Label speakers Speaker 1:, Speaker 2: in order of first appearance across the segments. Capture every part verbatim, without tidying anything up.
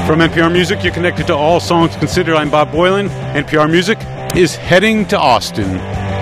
Speaker 1: From N P R Music, you're connected to All Songs Considered. I'm Bob Boilen. N P R Music is heading to Austin.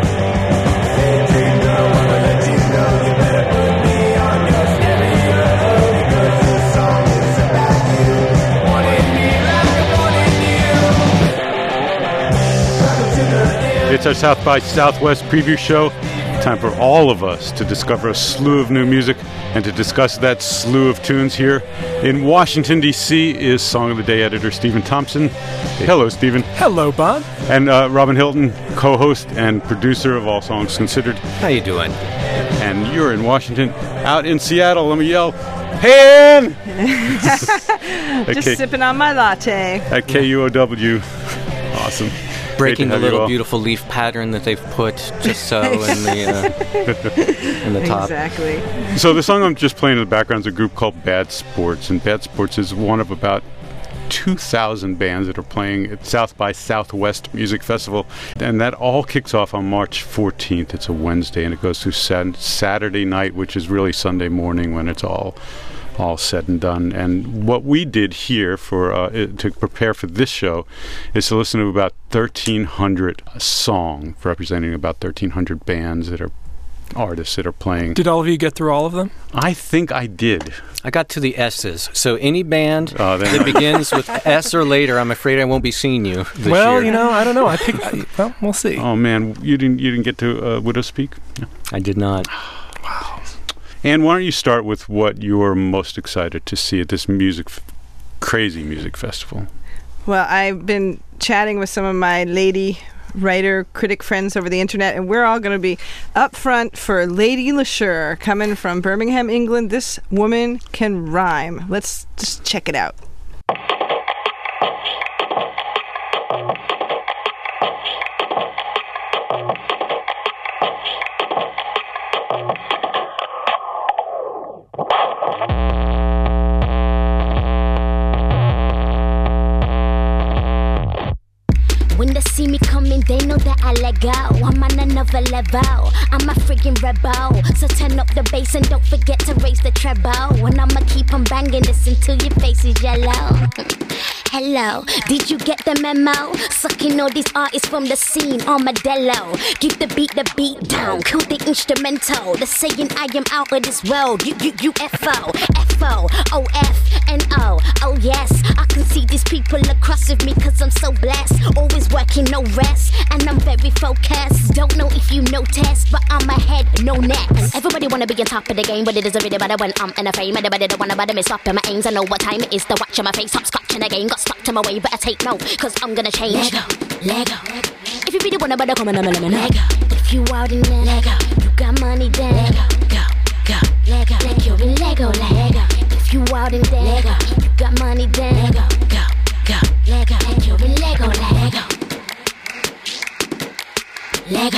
Speaker 1: It's our South by Southwest preview show. Time for all of us to discover a slew of new music and to discuss that slew of tunes here. In Washington, D C is Song of the Day editor Stephen Thompson. Hey, hello, Stephen.
Speaker 2: Hello, Bob.
Speaker 1: And uh, Robin Hilton, co-host and producer of All Songs Considered.
Speaker 3: How you doing?
Speaker 1: And you're in Washington. Out in Seattle, let me yell, "Hey, Ann!"
Speaker 4: Just
Speaker 1: K-
Speaker 4: sipping on my latte.
Speaker 1: At K U O W. Awesome.
Speaker 3: Breaking the little
Speaker 1: all.
Speaker 3: beautiful leaf pattern that they've put just so in the uh, in the top.
Speaker 4: Exactly.
Speaker 1: So the song I'm just playing in the background is a group called Bad Sports, and Bad Sports is one of about two thousand bands that are playing at South by Southwest Music Festival, and that all kicks off on March fourteenth. It's a Wednesday, and it goes through sat- Saturday night, which is really Sunday morning when it's all all said and done. And what we did here for uh, to prepare for this show is to listen to about thirteen hundred songs representing about thirteen hundred bands that are artists that are playing.
Speaker 2: Did all of you get through all of them?
Speaker 1: I think I did.
Speaker 3: I got to the S's. So any band
Speaker 1: uh,
Speaker 3: that begins with S or later, I'm afraid I won't be seeing you this
Speaker 2: well,
Speaker 3: year.
Speaker 2: you know, I don't know. I picked. I, well, we'll see.
Speaker 1: Oh man, you didn't you didn't get to uh, Widow Speak? No.
Speaker 3: I did not.
Speaker 2: Wow.
Speaker 1: And why don't you start with what you're most excited to see at this music, f- crazy music festival?
Speaker 4: Well, I've been chatting with some of my lady writer, critic friends over the internet, and we're all going to be up front for Lady LeSure, coming from Birmingham, England. This woman can rhyme. Let's just check it out.
Speaker 5: When they see me coming, they know that I let go. I'm on another level. I'm a freaking rebel. So turn up the bass and don't forget to raise the treble. And I'ma keep on banging this until your face is yellow. Hello, did you get the memo? Sucking all these artists from the scene, Armadillo. Give the beat the beat down, kill the instrumental. They're saying I am out of this world. You, you, U F O, F O, O F, N O. Oh yes, I can see these people across with me cause I'm so blessed. Always working, no rest, and I'm very focused. Don't know if you noticed, but I'm ahead, no next. Everybody wanna be on top of the game, but it isn't really better when I'm in a fame. Everybody don't wanna bother me stopping my aims. I know what time it is to watch on my face. Stop scratching again, got stuck to my way, but I take no, cause I'm gonna change. Lego, Lego. If you really wanna bother, come on, let me know. Lego. If you out in there, Lego. You got money then, Lego. Go, go, Lego. Like you're in Lego, Lego. If you out in there, Lego. You got money then, Lego. Go, go, Lego. Like you're in Lego, Lego. Lego.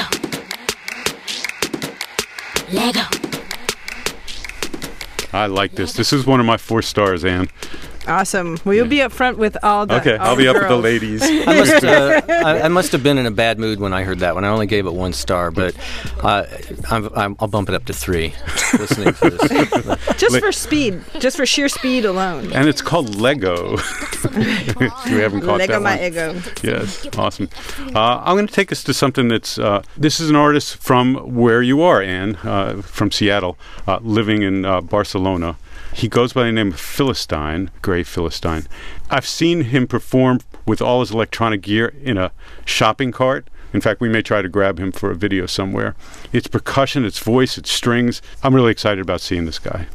Speaker 5: Lego.
Speaker 1: I like this. This is one of my four stars, Ann.
Speaker 4: Awesome. Well, you'll be up front with all the
Speaker 1: Okay,
Speaker 4: all
Speaker 1: I'll be
Speaker 4: the
Speaker 1: up with the
Speaker 4: girls.
Speaker 1: ladies.
Speaker 3: I must, uh, I, I must have been in a bad mood when I heard that one. I only gave it one star, but uh, I'm, I'm, I'll bump it up to three. Listening to this,
Speaker 4: Just for speed. Just for sheer speed alone.
Speaker 1: And it's called Lego. We haven't caught
Speaker 4: Lego
Speaker 1: that
Speaker 4: my
Speaker 1: one.
Speaker 4: ego.
Speaker 1: Yes, awesome. Uh, I'm going to take us to something that's, uh, this is an artist from where you are, Ann, uh, from Seattle, uh, living in uh, Barcelona. He goes by the name of Philistine, Gray Philistine. I've seen him perform with all his electronic gear in a shopping cart. In fact, we may try to grab him for a video somewhere. It's percussion, it's voice, it's strings. I'm really excited about seeing this guy.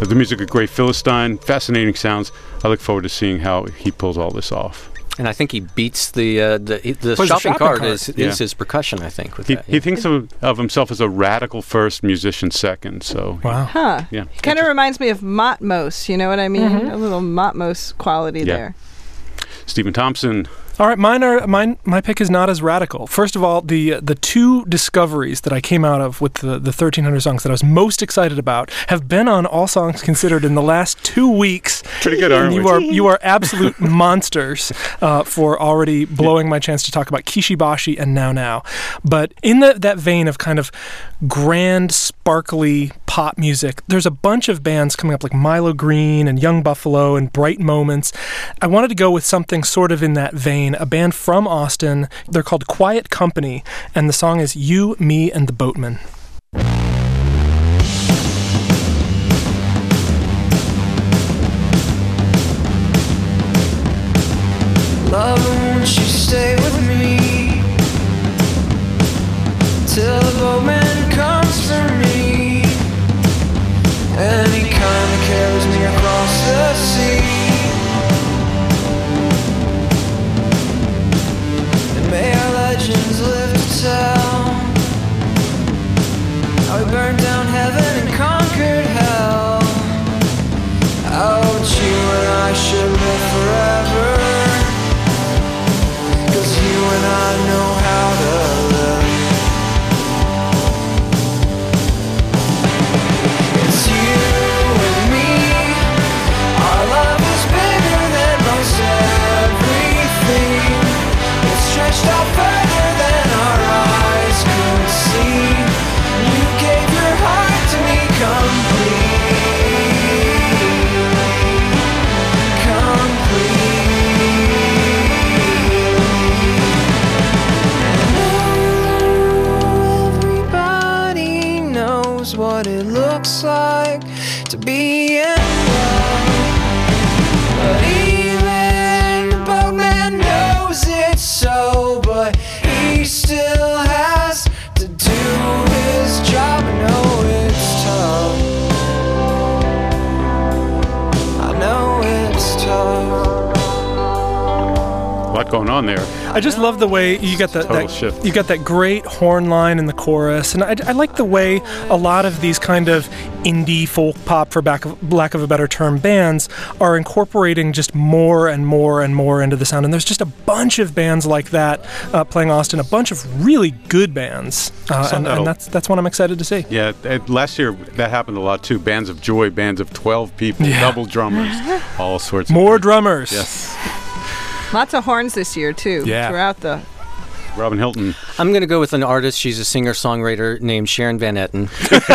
Speaker 1: the music of Grey Philistine, fascinating sounds. I look forward to seeing how he pulls all this off.
Speaker 3: And I think he beats the uh, the, the
Speaker 2: Plays
Speaker 3: shopping,
Speaker 2: shopping
Speaker 3: cart,
Speaker 2: cart.
Speaker 3: is,
Speaker 1: Yeah.
Speaker 3: is his percussion, I think. With
Speaker 1: He,
Speaker 3: that,
Speaker 1: he
Speaker 3: yeah.
Speaker 1: thinks of, of himself as a radical first, musician second. So
Speaker 2: Wow.
Speaker 4: Huh.
Speaker 1: yeah,
Speaker 4: Kind of reminds me of Motmos, you know what I mean? A little Motmos quality
Speaker 1: Yeah.
Speaker 4: there.
Speaker 1: Stephen Thompson.
Speaker 2: All right, mine are mine. My pick is not as radical. First of all, the the two discoveries that I came out of with the the thirteen hundred songs that I was most excited about have been on All Songs Considered in the last two weeks.
Speaker 1: Pretty good, aren't
Speaker 2: And you
Speaker 1: we?
Speaker 2: are you are absolute monsters uh, for already blowing my chance to talk about Kishibashi and Now Now. But in the, that vein of kind of grand, sparkly pop music, there's a bunch of bands coming up like Milo Green and Young Buffalo and Bright Moments. I wanted to go with something sort of in that vein, a band from Austin. They're called Quiet Company, and the song is You, Me, and the Boatman.
Speaker 6: Love, won't you stay with me till the boatman comes for me, and he kinda carries me across the sea. And may our legends live to tell how we burned down heaven and conquered hell. How but you and I should live forever, you and I know how to live. It's you and me. Our love is bigger than most everything. It's stretched out further than our eyes could see. You gave your heart to me completely, completely. What it looks like to be in love, but even the boatman knows it's so, but he still has to do his job. I know it's tough, I know it's tough.
Speaker 1: A lot going on there.
Speaker 2: I just love the way you got that,
Speaker 1: Total
Speaker 2: that
Speaker 1: shift.
Speaker 2: you got that great horn line in the chorus, and I, I like the way a lot of these kind of indie folk pop, for back of, lack of a better term, bands are incorporating just more and more and more into the sound. And there's just a bunch of bands like that uh, playing Austin, a bunch of really good bands, uh, and, and that's that's what I'm excited to see.
Speaker 1: Yeah, and last year that happened a lot too. Bands of joy, bands of twelve people,
Speaker 2: Yeah.
Speaker 1: double drummers, all sorts.
Speaker 2: More
Speaker 1: of
Speaker 2: drummers.
Speaker 1: Yes,
Speaker 4: Lots of horns this year, too,
Speaker 2: Yeah.
Speaker 4: throughout the...
Speaker 1: Robin Hilton.
Speaker 3: I'm going to go with an artist. She's a singer-songwriter named Sharon Van Etten.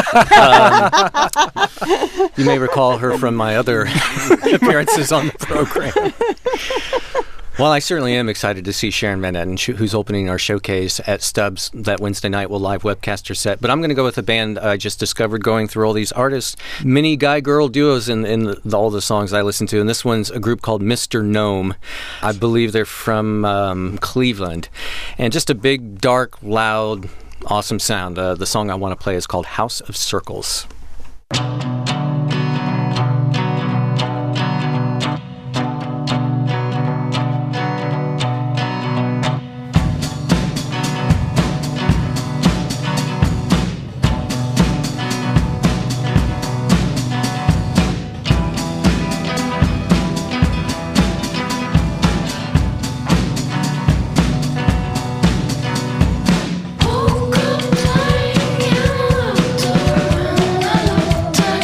Speaker 3: um, you may recall her from my other appearances on the program. Well, I certainly am excited to see Sharon Van Etten, sh- who's opening our showcase at Stubbs that Wednesday night. We'll live webcast her set. But I'm going to go with a band I just discovered going through all these artists, mini guy-girl duos in, in the, the, all the songs I listen to. And this one's a group called Mister Gnome. I believe they're from um, Cleveland. And just a big, dark, loud, awesome sound. Uh, the song I want to play is called House of Circles.
Speaker 7: Woke up like a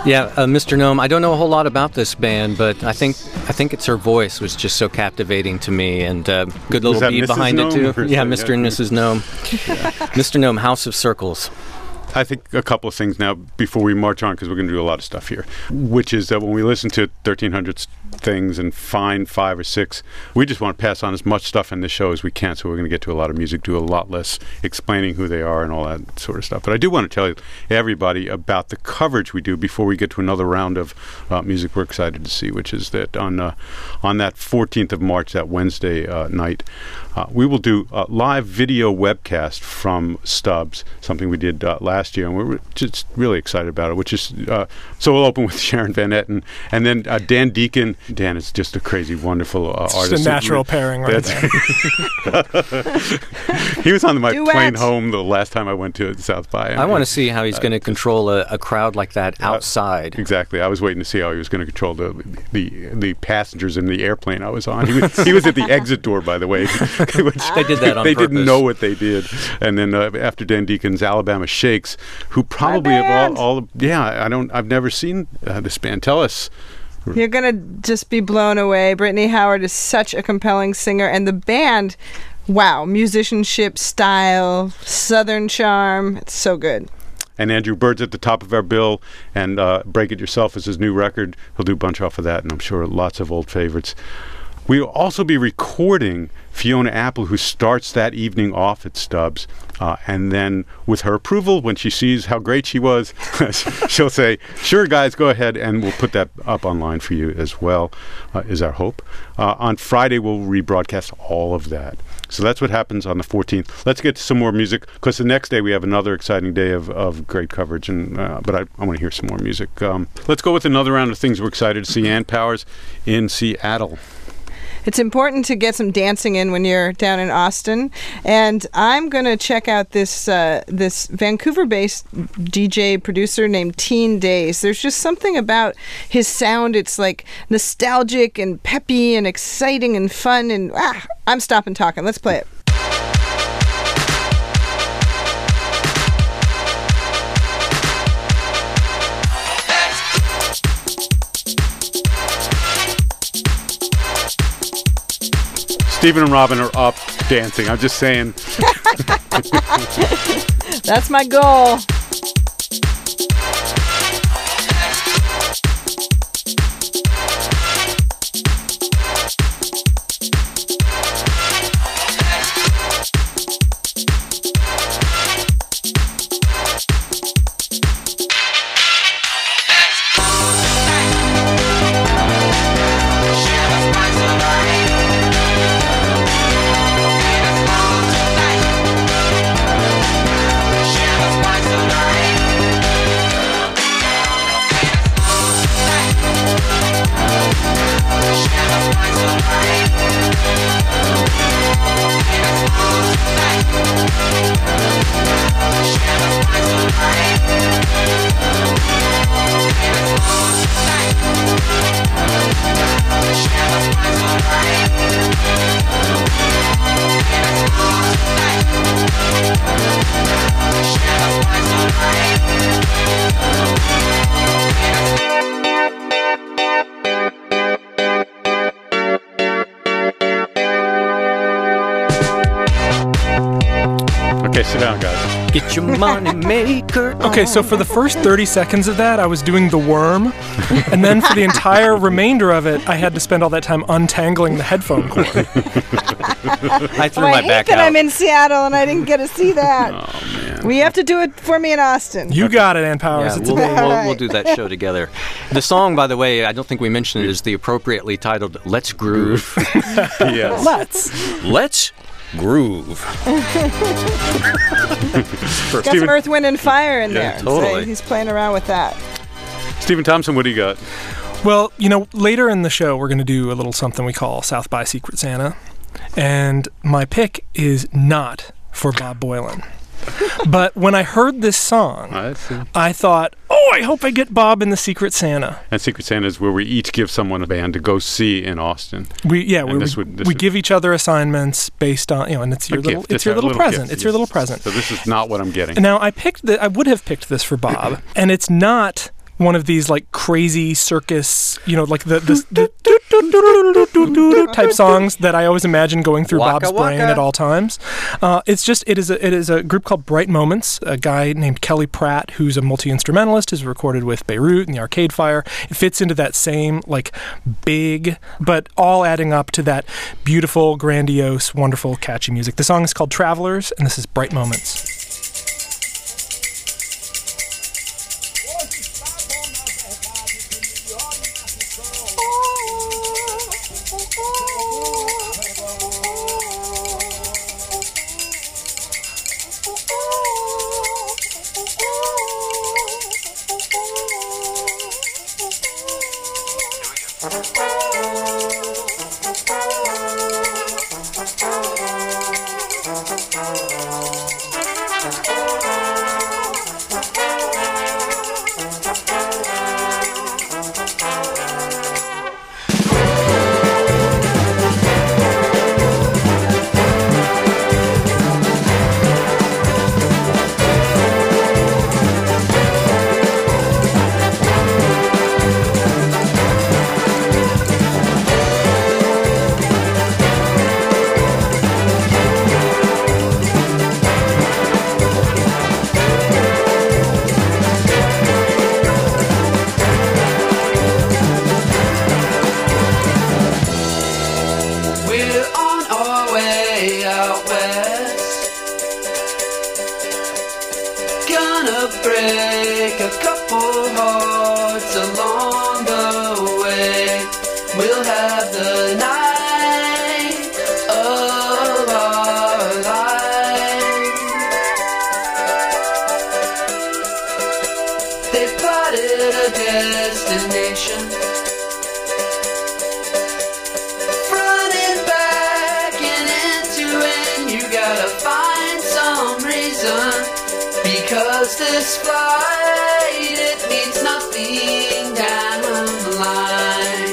Speaker 3: Yeah, uh, Mister Gnome. I don't know a whole lot about this band, but I think I think it's her voice was just so captivating to me, and uh, good little
Speaker 1: that
Speaker 3: beat
Speaker 1: Missus
Speaker 3: behind
Speaker 1: Gnome
Speaker 3: it
Speaker 1: or
Speaker 3: too. Yeah,
Speaker 1: something?
Speaker 3: Mister and Missus Gnome. Mister Gnome, House of Circles.
Speaker 1: I think a couple of things now before we march on, because we're going to do a lot of stuff here, which is that when we listen to thirteen hundred things and find five or six, we just want to pass on as much stuff in the show as we can, so we're going to get to a lot of music, do a lot less explaining who they are and all that sort of stuff. But I do want to tell everybody about the coverage we do before we get to another round of uh, music we're excited to see, which is that on uh, on that fourteenth of March, that Wednesday uh, night, uh, we will do a live video webcast from Stubbs, something we did uh, last year, and we're just really excited about it, which is, uh, so we'll open with Sharon Van Etten, and then uh, Dan Deacon. Dan is just a crazy, wonderful uh,
Speaker 2: It's
Speaker 1: artist.
Speaker 2: just a natural pairing right there.
Speaker 1: He was on my
Speaker 4: Duet.
Speaker 1: plane home the last time I went to South by.
Speaker 3: I want to see how he's going to control a, a crowd like that outside.
Speaker 1: Exactly. I was waiting to see how he was going to control the the the passengers in the airplane I was on. He was, he was at the exit door, by the way. Which
Speaker 3: They did that on
Speaker 1: They
Speaker 3: purpose.
Speaker 1: didn't know what they did. And then uh, after Dan Deacon's Alabama Shakes, who probably of all,
Speaker 4: band.
Speaker 1: all yeah, I don't, I've never seen uh, this band. Tell us.
Speaker 4: You're going to just be blown away. Brittany Howard is such a compelling singer, and the band, wow, musicianship, style, southern charm. It's so good.
Speaker 1: And Andrew Bird's at the top of our bill, and uh, Break It Yourself is his new record. He'll do a bunch off of that, and I'm sure lots of old favorites. We'll also be recording Fiona Apple, who starts that evening off at Stubbs, uh, and then with her approval, when she sees how great she was, she'll say, sure, guys, go ahead, and we'll put that up online for you as well, uh, is our hope. Uh, on Friday, we'll rebroadcast all of that. So that's what happens on the fourteenth. Let's get to some more music, because the next day we have another exciting day of, of great coverage, and uh, but I, I want to hear some more music. Um, let's go with another round of things we're excited to see. Ann Powers in Seattle.
Speaker 4: It's important to get some dancing in when you're down in Austin, and I'm going to check out this uh, this Vancouver-based D J producer named Teen Days. There's just something about his sound. It's like nostalgic and peppy and exciting and fun, and ah, I'm stopping talking. Let's play it.
Speaker 1: Stephen and Robin are up dancing. I'm just saying.
Speaker 4: That's my goal.
Speaker 1: Okay, sit down, guys.
Speaker 3: Get your money maker.
Speaker 2: Okay, so for the first thirty seconds of that, I was doing the worm, and then for the entire remainder of it, I had to spend all that time untangling the headphone cord.
Speaker 3: I threw
Speaker 4: Oh, I
Speaker 3: my
Speaker 4: hate
Speaker 3: back
Speaker 4: that
Speaker 3: out.
Speaker 4: I'm in Seattle and I didn't get to see that.
Speaker 1: Oh, man.
Speaker 4: Well, you have to do it for me in Austin.
Speaker 2: You got it, Ann Powers.
Speaker 3: Yeah,
Speaker 2: It's a
Speaker 3: we'll,
Speaker 2: day.
Speaker 3: we'll,
Speaker 4: Alright.
Speaker 3: we'll do that show together. The song, by the way, I don't think we mentioned it, is the appropriately titled Let's Groove.
Speaker 1: Yes.
Speaker 2: Let's.
Speaker 3: Let's Groove.
Speaker 4: Got some Earth, Wind, and Fire in
Speaker 1: Yeah,
Speaker 4: there.
Speaker 3: totally.
Speaker 4: So he's playing around with that.
Speaker 1: Stephen Thompson, what do you got?
Speaker 2: Well, you know, later in the show, we're going to do a little something we call South by Secret Santa. And my pick is not for Bob Boilen. But when I heard this song,
Speaker 1: I see.
Speaker 2: I thought, oh, I hope I get Bob in the Secret Santa.
Speaker 1: And Secret Santa is where we each give someone a band to go see in Austin.
Speaker 2: We yeah,
Speaker 1: And
Speaker 2: we,
Speaker 1: this
Speaker 2: we,
Speaker 1: would- this
Speaker 2: we
Speaker 1: would-
Speaker 2: give each other assignments based on, you know, and it's your
Speaker 1: A
Speaker 2: little
Speaker 1: gift.
Speaker 2: it's your
Speaker 1: a
Speaker 2: little, present.
Speaker 1: gift.
Speaker 2: It's your little present.
Speaker 1: So this is not what I'm getting.
Speaker 2: Now, I picked the I would have picked this for Bob, and it's not one of these like crazy circus, you know, like the, the, the type songs that I always imagine going through
Speaker 3: Waka
Speaker 2: Bob's brain
Speaker 3: waka.
Speaker 2: at all times. Uh, it's just it is a it is a group called Bright Moments. A guy named Kelly Pratt, who's a multi-instrumentalist, has recorded with Beirut and the Arcade Fire. It fits into that same like big, but all adding up to that beautiful, grandiose, wonderful, catchy music. The song is called Travelers, and this is Bright Moments.
Speaker 6: break a couple hearts along the way. We'll have the night of our lives. They plotted a destination, front and back and end to end. You gotta find some reason, because this flight, it means nothing down the line,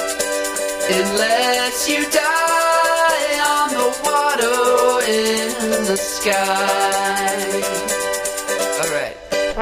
Speaker 6: unless you die on the water in the sky. Alright.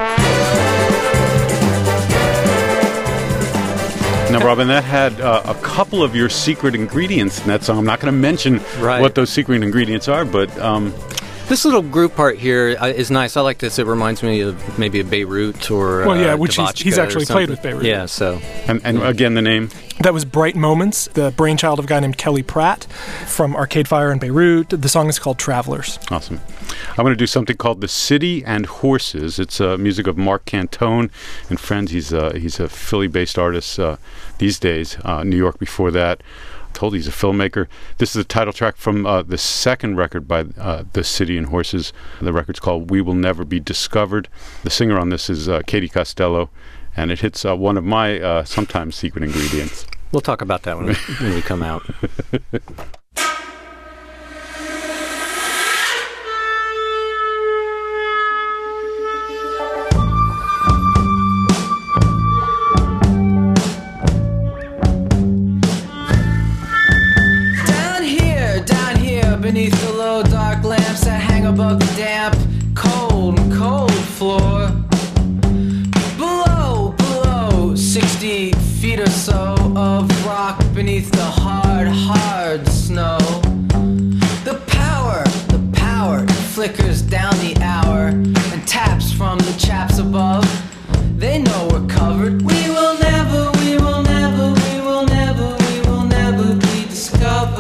Speaker 1: Now, Robin, that had uh, a couple of your secret ingredients in that song. I'm not going to mention
Speaker 3: Right.
Speaker 1: what those secret ingredients are, but um,
Speaker 3: This little group part here uh, is nice. I like this. It reminds me of maybe a Beirut or
Speaker 2: Well, yeah,
Speaker 3: uh,
Speaker 2: which he's- he's
Speaker 3: Devotchka or
Speaker 2: actually played
Speaker 3: something.
Speaker 2: with Beirut.
Speaker 3: Yeah, so
Speaker 1: and, and again, the name.
Speaker 2: That was Bright Moments, the brainchild of a guy named Kelly Pratt from Arcade Fire in Beirut. The song is called Travelers.
Speaker 1: Awesome. I'm going to do something called The City and Horses. It's uh, music of Mark Cantone and friends. He's, uh, he's a Philly-based artist uh, these days, uh, New York before that. I'm told he's a filmmaker. This is the title track from uh, the second record by uh, The City and Horses. The record's called We Will Never Be Discovered. The singer on this is uh, Katie Costello, and it hits uh, one of my uh, sometimes secret ingredients.
Speaker 3: we'll talk about that when we, when we come out.
Speaker 6: Down here, down here, beneath the low dark lamps that hang above the damp, cold, cold floor. Below, below, sixty feet or so of rock beneath the hard, hard snow. The power, the power flickers down the hour and taps from the chaps above. They know we're covered. We will never, we will never, we will never, we will never be discovered.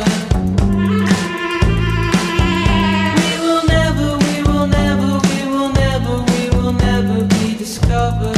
Speaker 6: We will never, we will never, we will never, we will never be discovered.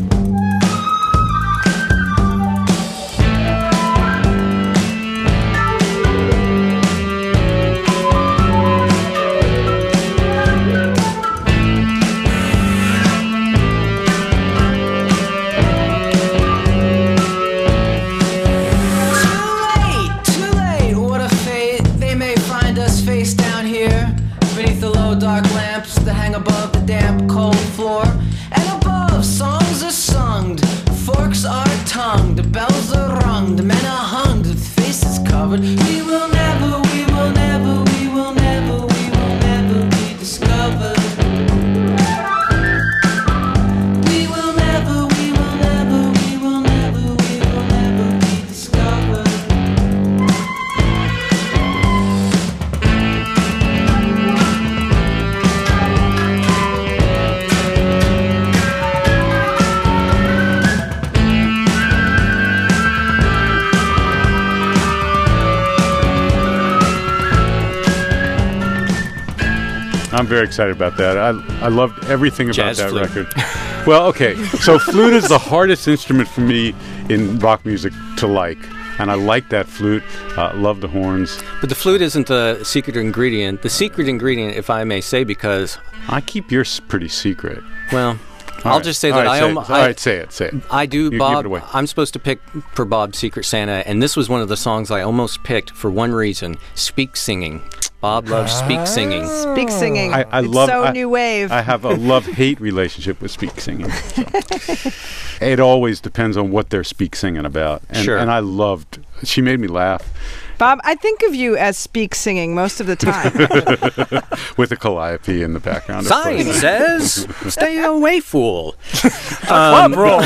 Speaker 6: Too late, too late, what a fate. They may find us face down here, beneath the low dark lamps that hang above the damp cold floor. And above, songs are sung, forks are tongued, the bells are rung, the men are hung with faces covered. We will never, we will never, we will never, we will never be discovered. We will never, we will never,
Speaker 1: I'm very excited about that. I I loved everything about
Speaker 3: Jazz
Speaker 1: that
Speaker 3: flute.
Speaker 1: record. Well, okay, so flute is the hardest instrument for me in rock music to like, and I like that flute. Uh, love the horns.
Speaker 3: But the flute isn't the secret ingredient. The secret ingredient, if I may say, because,
Speaker 1: I keep yours pretty secret.
Speaker 3: well,
Speaker 1: All
Speaker 3: I'll
Speaker 1: right.
Speaker 3: just say
Speaker 1: All
Speaker 3: that
Speaker 1: right,
Speaker 3: I,
Speaker 1: say
Speaker 3: am,
Speaker 1: it.
Speaker 3: I
Speaker 1: All right, say it, say it.
Speaker 3: I do,
Speaker 1: You give
Speaker 3: Bob.
Speaker 1: it away.
Speaker 3: I'm supposed to pick for Bob's Secret Santa, and this was one of the songs I almost picked for one reason: speak singing. Bob loves speak singing.
Speaker 4: Speak singing.
Speaker 1: I, I
Speaker 4: it's
Speaker 1: love.
Speaker 4: so
Speaker 1: I,
Speaker 4: new wave.
Speaker 1: I have a love-hate relationship with speak singing. So. It always depends on what they're speak singing about, and,
Speaker 3: Sure.
Speaker 1: and I loved. She made me laugh
Speaker 4: Bob, I think of you as speak singing most of the time.
Speaker 1: with the calliope in the background. of
Speaker 3: Sign
Speaker 1: course.
Speaker 3: says, "Stay away, fool."
Speaker 2: Club roll.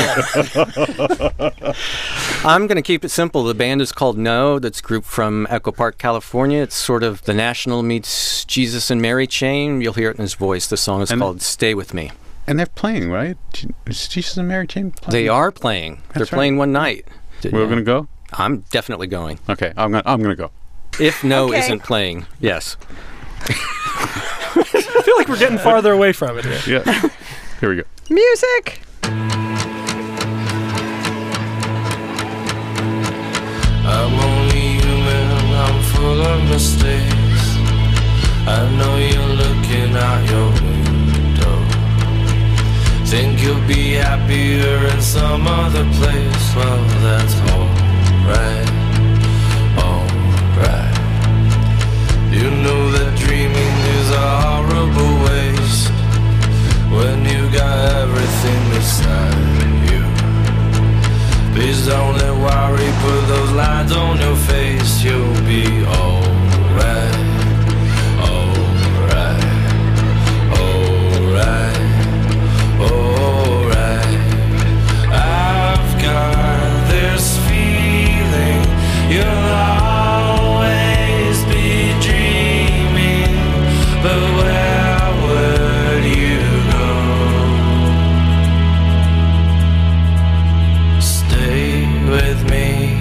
Speaker 3: I'm going to keep it simple. The band is called No. That's a group from Echo Park, California. It's sort of the National meets Jesus and Mary chain. You'll hear it in his voice. The song is
Speaker 1: And-
Speaker 3: called "Stay With Me."
Speaker 1: And they're playing, right? Is Jesus and Mary Chain playing?
Speaker 3: They are playing. They're
Speaker 1: That's right.
Speaker 3: playing one night.
Speaker 1: We're gonna go.
Speaker 3: I'm definitely going.
Speaker 1: Okay, I'm gonna. I'm gonna go.
Speaker 3: If No
Speaker 4: Okay.
Speaker 3: isn't playing, yes.
Speaker 2: I feel like we're getting farther away from it here.
Speaker 1: Yeah. Here we go.
Speaker 4: Music.
Speaker 6: I'm only human, I'm full of mistakes. I know you're looking out your window. Think you'll be happier in some other place. Well, that's alright, alright. You know that dreaming is a horrible waste when you got everything beside you. Please don't let worry put those lines on your face. You'll be alright, alright, alright, alright. I've got this feeling you'll always be dreaming, but where would you go? Stay with me.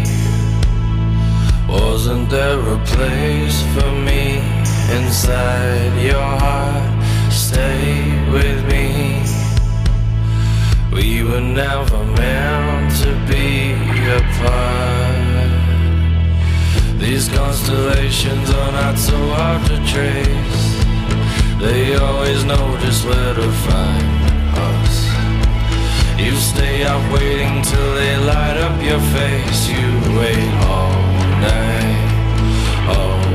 Speaker 6: Wasn't there a place for me inside your heart? Stay with me. We were never meant to be apart. These constellations are not so hard to trace. They always know just where to find us. You stay up waiting till they light up your face. You wait all night, all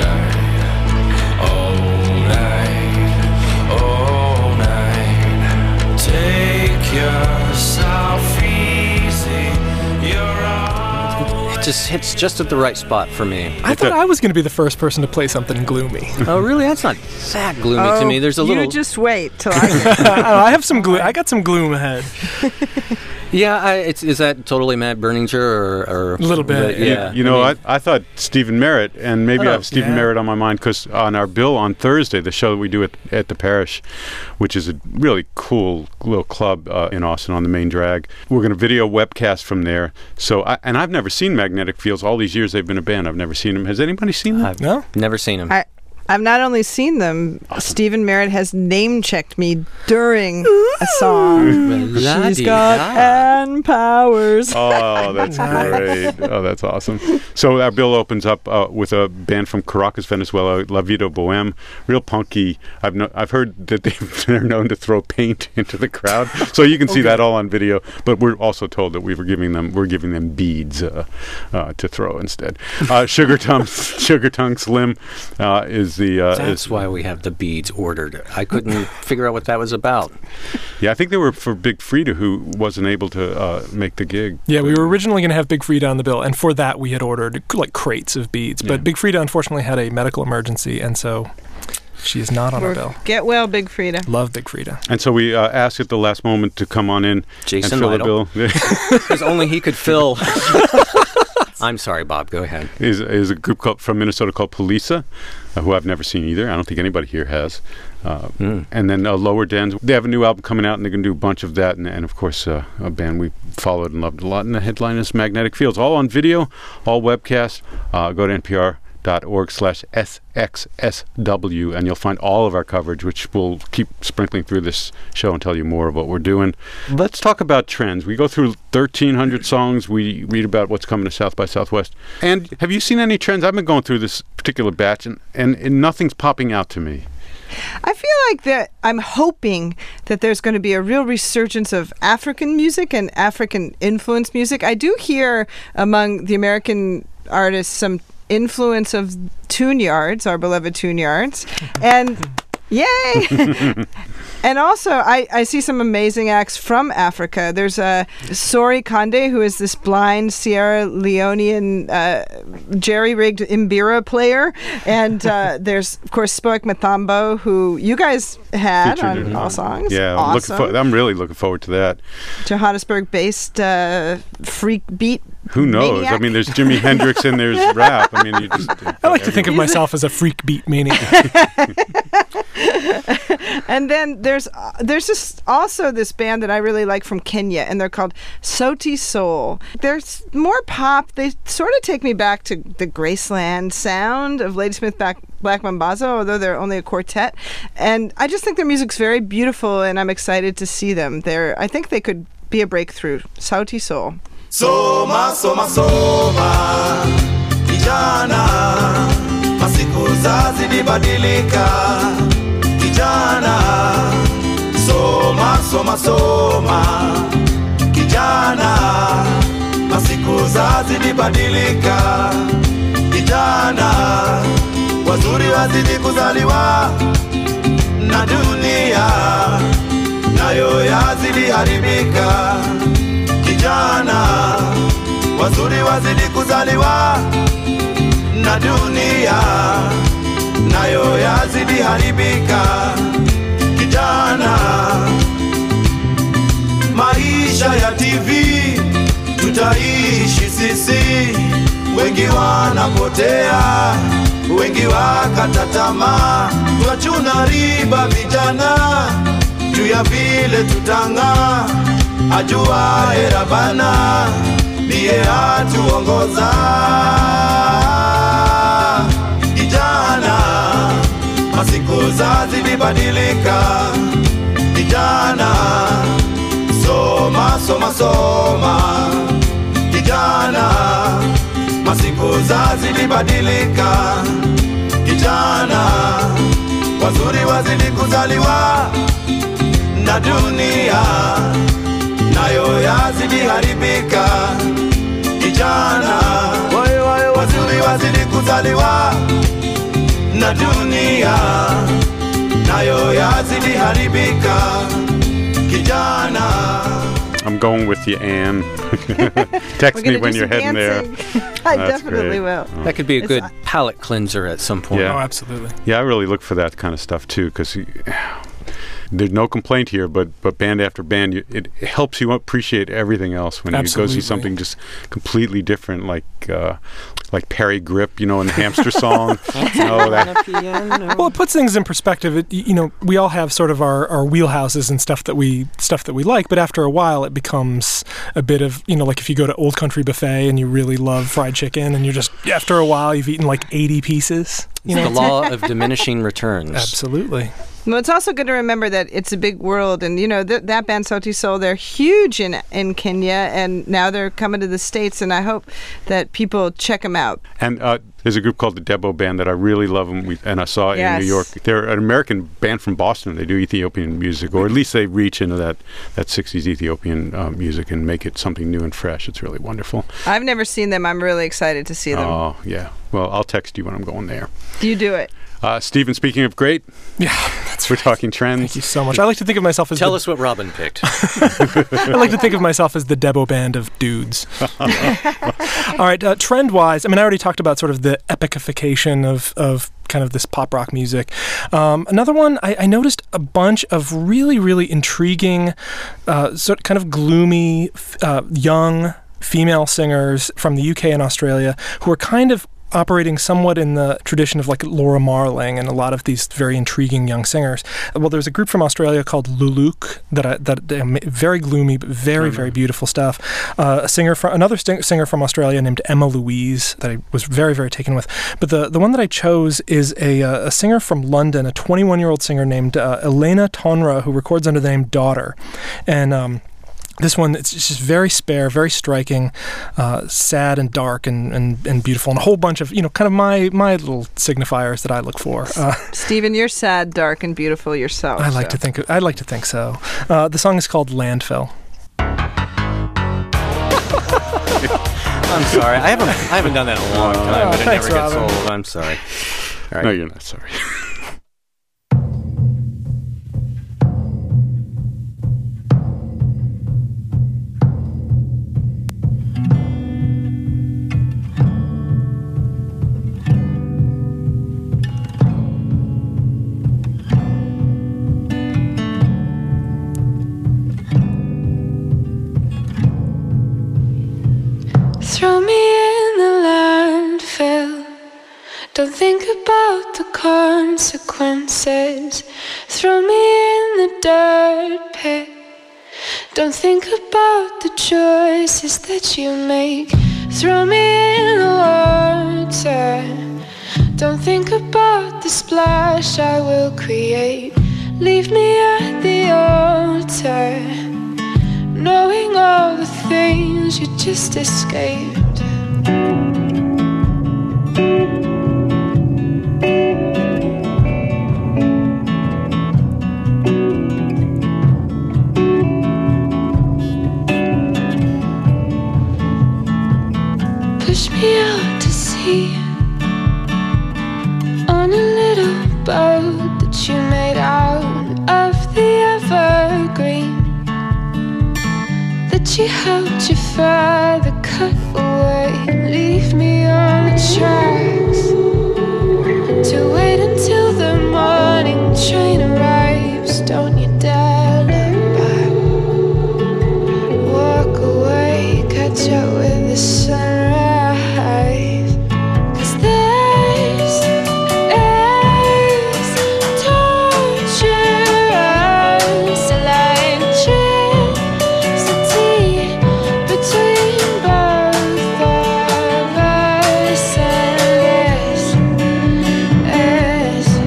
Speaker 6: night, all night, all night. Take yourself easy. You're all.
Speaker 3: It just hits just at the right spot for me.
Speaker 2: I thought I was going to be the first person to play something gloomy.
Speaker 3: Oh, really? That's not that gloomy
Speaker 4: Oh,
Speaker 3: to me. There's a
Speaker 4: you
Speaker 3: little.
Speaker 4: just wait till I get
Speaker 2: oh, I have some glue. I got some gloom ahead.
Speaker 3: Yeah, I, it's is that totally Matt Berninger or, or
Speaker 2: A little bit,
Speaker 3: but,
Speaker 2: yeah.
Speaker 1: You know,
Speaker 3: I
Speaker 1: I,
Speaker 3: mean,
Speaker 1: I, thought Stephen Merritt, and maybe I
Speaker 3: Oh,
Speaker 1: have Stephen
Speaker 2: yeah.
Speaker 1: Merritt on my mind because on our bill on Thursday, the show that we do at, at the Parish, which is a really cool little club uh, in Austin on the main drag, we're going to video webcast from there. So, I, and I've never seen Magnetic Fields all these years they've been a band. I've never seen them. Has anybody seen them?
Speaker 3: I've
Speaker 2: No?
Speaker 3: never seen him.
Speaker 4: I, I've not only seen them, Stephen Merritt has name checked me during a song. She's got hand powers.
Speaker 1: Oh, that's great. Oh, that's awesome. So our bill opens up uh, with a band from Caracas, Venezuela, La Vida Boheme, real punky. I've no, I've heard that they've, they're known to throw paint into the crowd, so you can see that all on video. But we're also told that we were giving them we're giving them beads uh, uh, to throw instead. Uh, Sugar Tongue Sugar Tongue Slim uh, is the uh,
Speaker 3: That's
Speaker 1: is,
Speaker 3: why we have the beads ordered. I couldn't figure out what that was about.
Speaker 1: yeah. I think they were for Big Frida, who wasn't able to uh, make the gig.
Speaker 2: Yeah, we were originally going to have Big Frida on the bill, and for that we had ordered like crates of beads.
Speaker 1: Yeah.
Speaker 2: But Big Frida unfortunately had a medical emergency, and so she is not on our bill.
Speaker 4: Get well, Big Frida.
Speaker 2: Love Big Frida.
Speaker 1: And so we uh, asked at the last moment to come on in
Speaker 3: Jason
Speaker 1: and fill
Speaker 3: Lytle.
Speaker 1: the bill.
Speaker 3: Because only he could fill. I'm sorry, Bob. Go ahead.
Speaker 1: is is a group called, from Minnesota called Polisa, uh, who I've never seen either. I don't think anybody here has. Uh,
Speaker 3: Mm.
Speaker 1: And then uh, Lower Dens. They have a new album coming out, and they're going to do a bunch of that. And, and of course, uh, a band we followed and loved a lot. And the headline is Magnetic Fields. All on video, all webcast. Uh, go to N P R dot org slash S X S W, and you'll find all of our coverage, which we'll keep sprinkling through this show and tell you more of what we're doing. Let's talk about trends. We go through thirteen hundred songs. We read about what's coming to South by Southwest. And have you seen any trends? I've been going through this particular batch, and, and, and nothing's popping out to me.
Speaker 4: I feel like that I'm hoping that there's going to be a real resurgence of African music and African influence music. I do hear among the American artists some influence of Tune Yards, our beloved Tune Yards. And yay! And also, I, I see some amazing acts from Africa. There's a uh, Sori Kande, who is this blind Sierra Leonean uh, jerry-rigged imbira player. And uh, there's, of course, Spoic Mathambo, who you guys had
Speaker 1: Featured
Speaker 4: on
Speaker 1: in-
Speaker 4: All Songs.
Speaker 1: Yeah,
Speaker 4: awesome.
Speaker 1: looking for, I'm really looking forward to that.
Speaker 4: Johannesburg-based uh, freak beat
Speaker 1: Who knows?
Speaker 4: maniac.
Speaker 1: I mean, there's Jimi Hendrix and there's rap. I mean, you just...
Speaker 2: I like to think of myself as a freak beat maniac.
Speaker 4: And then there's uh, there's just also this band that I really like from Kenya, and they're called Sauti Sol. They're s- more pop. They sort of take me back to the Graceland sound of Ladysmith Black, Black Mambazo, although they're only a quartet. And I just think their music's very beautiful, and I'm excited to see them. They're, I think they could be a breakthrough. Sauti Sol.
Speaker 6: Soma, soma, soma, kijana, masiku zazidi badilika. Kijana, soma, soma, soma, kijana, masiku zazidi badilika. Kijana, wazuri wazidi kuzaliwa, na dunia nayo yazidi haribika. Kijana, wazuri wazidi kuzaliwa, na dunia nayo yazidi haribika. Kijana, maisha ya T V tutaishi sisi, wengi wanapotea, wengi wakata tamaa, twachuna riba vijana, juu ya vile tutang'aa. Ajuaye Rabana ndiye atuongoza. Kijana, masiku zazidi badilika. Kijana, soma, soma, soma. Kijana, masiku zazidi badilika. Kijana, wazuri wazidi kuzaliwa, na dunia nayo yazidi haribika. Kijana, wazuri wazidi kuzaliwa, na dunia nayo yazidi haribika. Kijana,
Speaker 1: I'm going with you, Anne. Text
Speaker 4: We're
Speaker 1: me
Speaker 4: gonna
Speaker 1: when
Speaker 4: do
Speaker 1: you're
Speaker 4: some
Speaker 1: heading there.
Speaker 4: dancing. I
Speaker 1: That's
Speaker 4: definitely
Speaker 1: great.
Speaker 4: will.
Speaker 3: That could be a
Speaker 4: It's,
Speaker 3: good
Speaker 4: uh,
Speaker 3: palate cleanser at some point.
Speaker 1: Yeah.
Speaker 2: Oh, absolutely.
Speaker 1: Yeah, I really look for that kind of stuff too, because there's no complaint here, but but band after band, you, it helps you appreciate everything else when you go
Speaker 2: Absolutely.
Speaker 1: see something just completely different, like uh, like Perry Grip, you know, in the Hamster song. You know, that,
Speaker 2: Well, it puts things in perspective. It, you know, we all have sort of our, our wheelhouses and stuff that we stuff that we like, but after a while, it becomes a bit of, you know, like if you go to Old Country Buffet and you really love fried chicken, and you're just after a while you've eaten like eighty pieces. You
Speaker 3: It's
Speaker 2: know,
Speaker 3: the law of diminishing returns.
Speaker 2: absolutely.
Speaker 4: Well, it's also good to remember that it's a big world, and you know th- that band Sauti Sol, they're huge in in Kenya, and now they're coming to the States, and I hope that people check them out.
Speaker 1: and uh, there's a group called the Debo Band that I really love, them, we, and I saw in
Speaker 4: Yes.
Speaker 1: New York. They're an American band from Boston. They do Ethiopian music, or at least they reach into that that sixties Ethiopian uh, music and make it something new and fresh. It's really wonderful.
Speaker 4: I've never seen them. I'm really excited to see them.
Speaker 1: Oh yeah. Well, I'll text you when I'm going there.
Speaker 4: You do it.
Speaker 1: Uh, Stephen, speaking of great,
Speaker 2: Yeah, that's
Speaker 1: we're
Speaker 2: right.
Speaker 1: talking trends.
Speaker 2: Thank you so much. I like to think of myself as
Speaker 3: Tell
Speaker 2: the,
Speaker 3: us what Robin picked.
Speaker 2: I like to think of myself as the Debo Band of dudes. All right, uh, trend-wise, I mean, I already talked about sort of the epicification of, of kind of this pop rock music. Um, another one, I, I noticed a bunch of really, really intriguing, uh, sort of kind of gloomy, f- uh, young female singers from the U K and Australia who are kind of operating somewhat in the tradition of like Laura Marling and a lot of these very intriguing young singers. Well, there's a group from Australia called Luluk that I, that they, very gloomy but very mm-hmm. very beautiful stuff. Uh, a singer from another st- singer from Australia named Emma Louise that I was very very taken with. But the the one that I chose is a uh, a singer from London, a twenty-one year old singer named uh, Elena Tonra, who records under the name Daughter, and um, this one, it's just very spare, very striking, uh, sad and dark and, and, and beautiful, and a whole bunch of, you know, kind of my, my little signifiers that I look for. Uh,
Speaker 4: Stephen, you're sad, dark, and beautiful yourself.
Speaker 2: I like
Speaker 4: so.
Speaker 2: to think. I like to think so. Uh, the song is called Landfill.
Speaker 3: I'm sorry. I haven't I haven't done that in a long time,
Speaker 2: Oh,
Speaker 3: but it
Speaker 2: thanks,
Speaker 3: never gets
Speaker 2: Robin.
Speaker 3: old. I'm sorry. All right.
Speaker 1: No, you're not sorry.
Speaker 7: Throw me in the landfill. Don't think about the consequences. Throw me in the dirt pit. Don't think about the choices that you make. Throw me in the water. Don't think about the splash I will create. Leave me at the altar, knowing all the things you just escaped. Push me out to sea on a little boat that you made out of the evergreen that you helped your father cut away. Leave me on the tracks to wait until the morning train arrives. Don't you dare look back. Walk away, catch up with the sunrise. 'Cause this is torturous, like electricity between both of us, and this is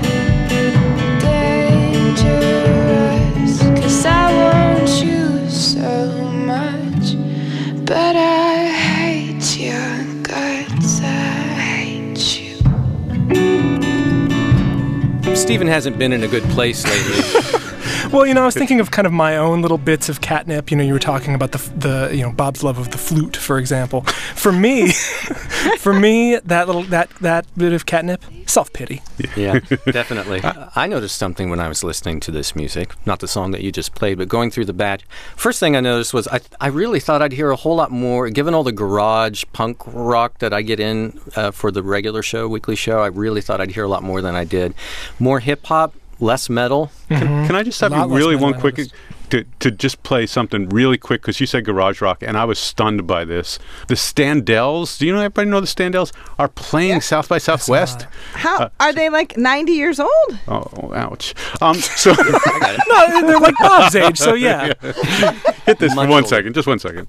Speaker 7: dangerous. 'Cause I want you so much, but I hate your guts, I hate you.
Speaker 3: Stephen hasn't been in a good place lately.
Speaker 2: Well, you know, I was thinking of kind of my own little bits of catnip. You know, you were talking about the the you know Bob's love of the flute, for example. For me, for me, that little that that bit of catnip, self pity.
Speaker 3: Yeah, definitely. I noticed something when I was listening to this music, not the song that you just played, but going through the batch. First thing I noticed was I I really thought I'd hear a whole lot more, given all the garage punk rock that I get in uh, for the regular show, weekly show. I really thought I'd hear a lot more than I did. More hip hop, less metal.
Speaker 1: Can, can I just have
Speaker 2: A lot
Speaker 1: you
Speaker 2: less
Speaker 1: really
Speaker 2: than
Speaker 1: one
Speaker 2: I
Speaker 1: quick
Speaker 2: noticed.
Speaker 1: to to just play something really quick, because you said garage rock and I was stunned by this. The Standells, do you know everybody know the Standells are playing South by Southwest?
Speaker 4: How
Speaker 1: Uh,
Speaker 4: are they like ninety years old?
Speaker 1: Oh, ouch. Um, so
Speaker 2: No, they're like Bob's age, so yeah.
Speaker 1: hit this for
Speaker 3: Much
Speaker 1: one
Speaker 3: older.
Speaker 1: second, just one second.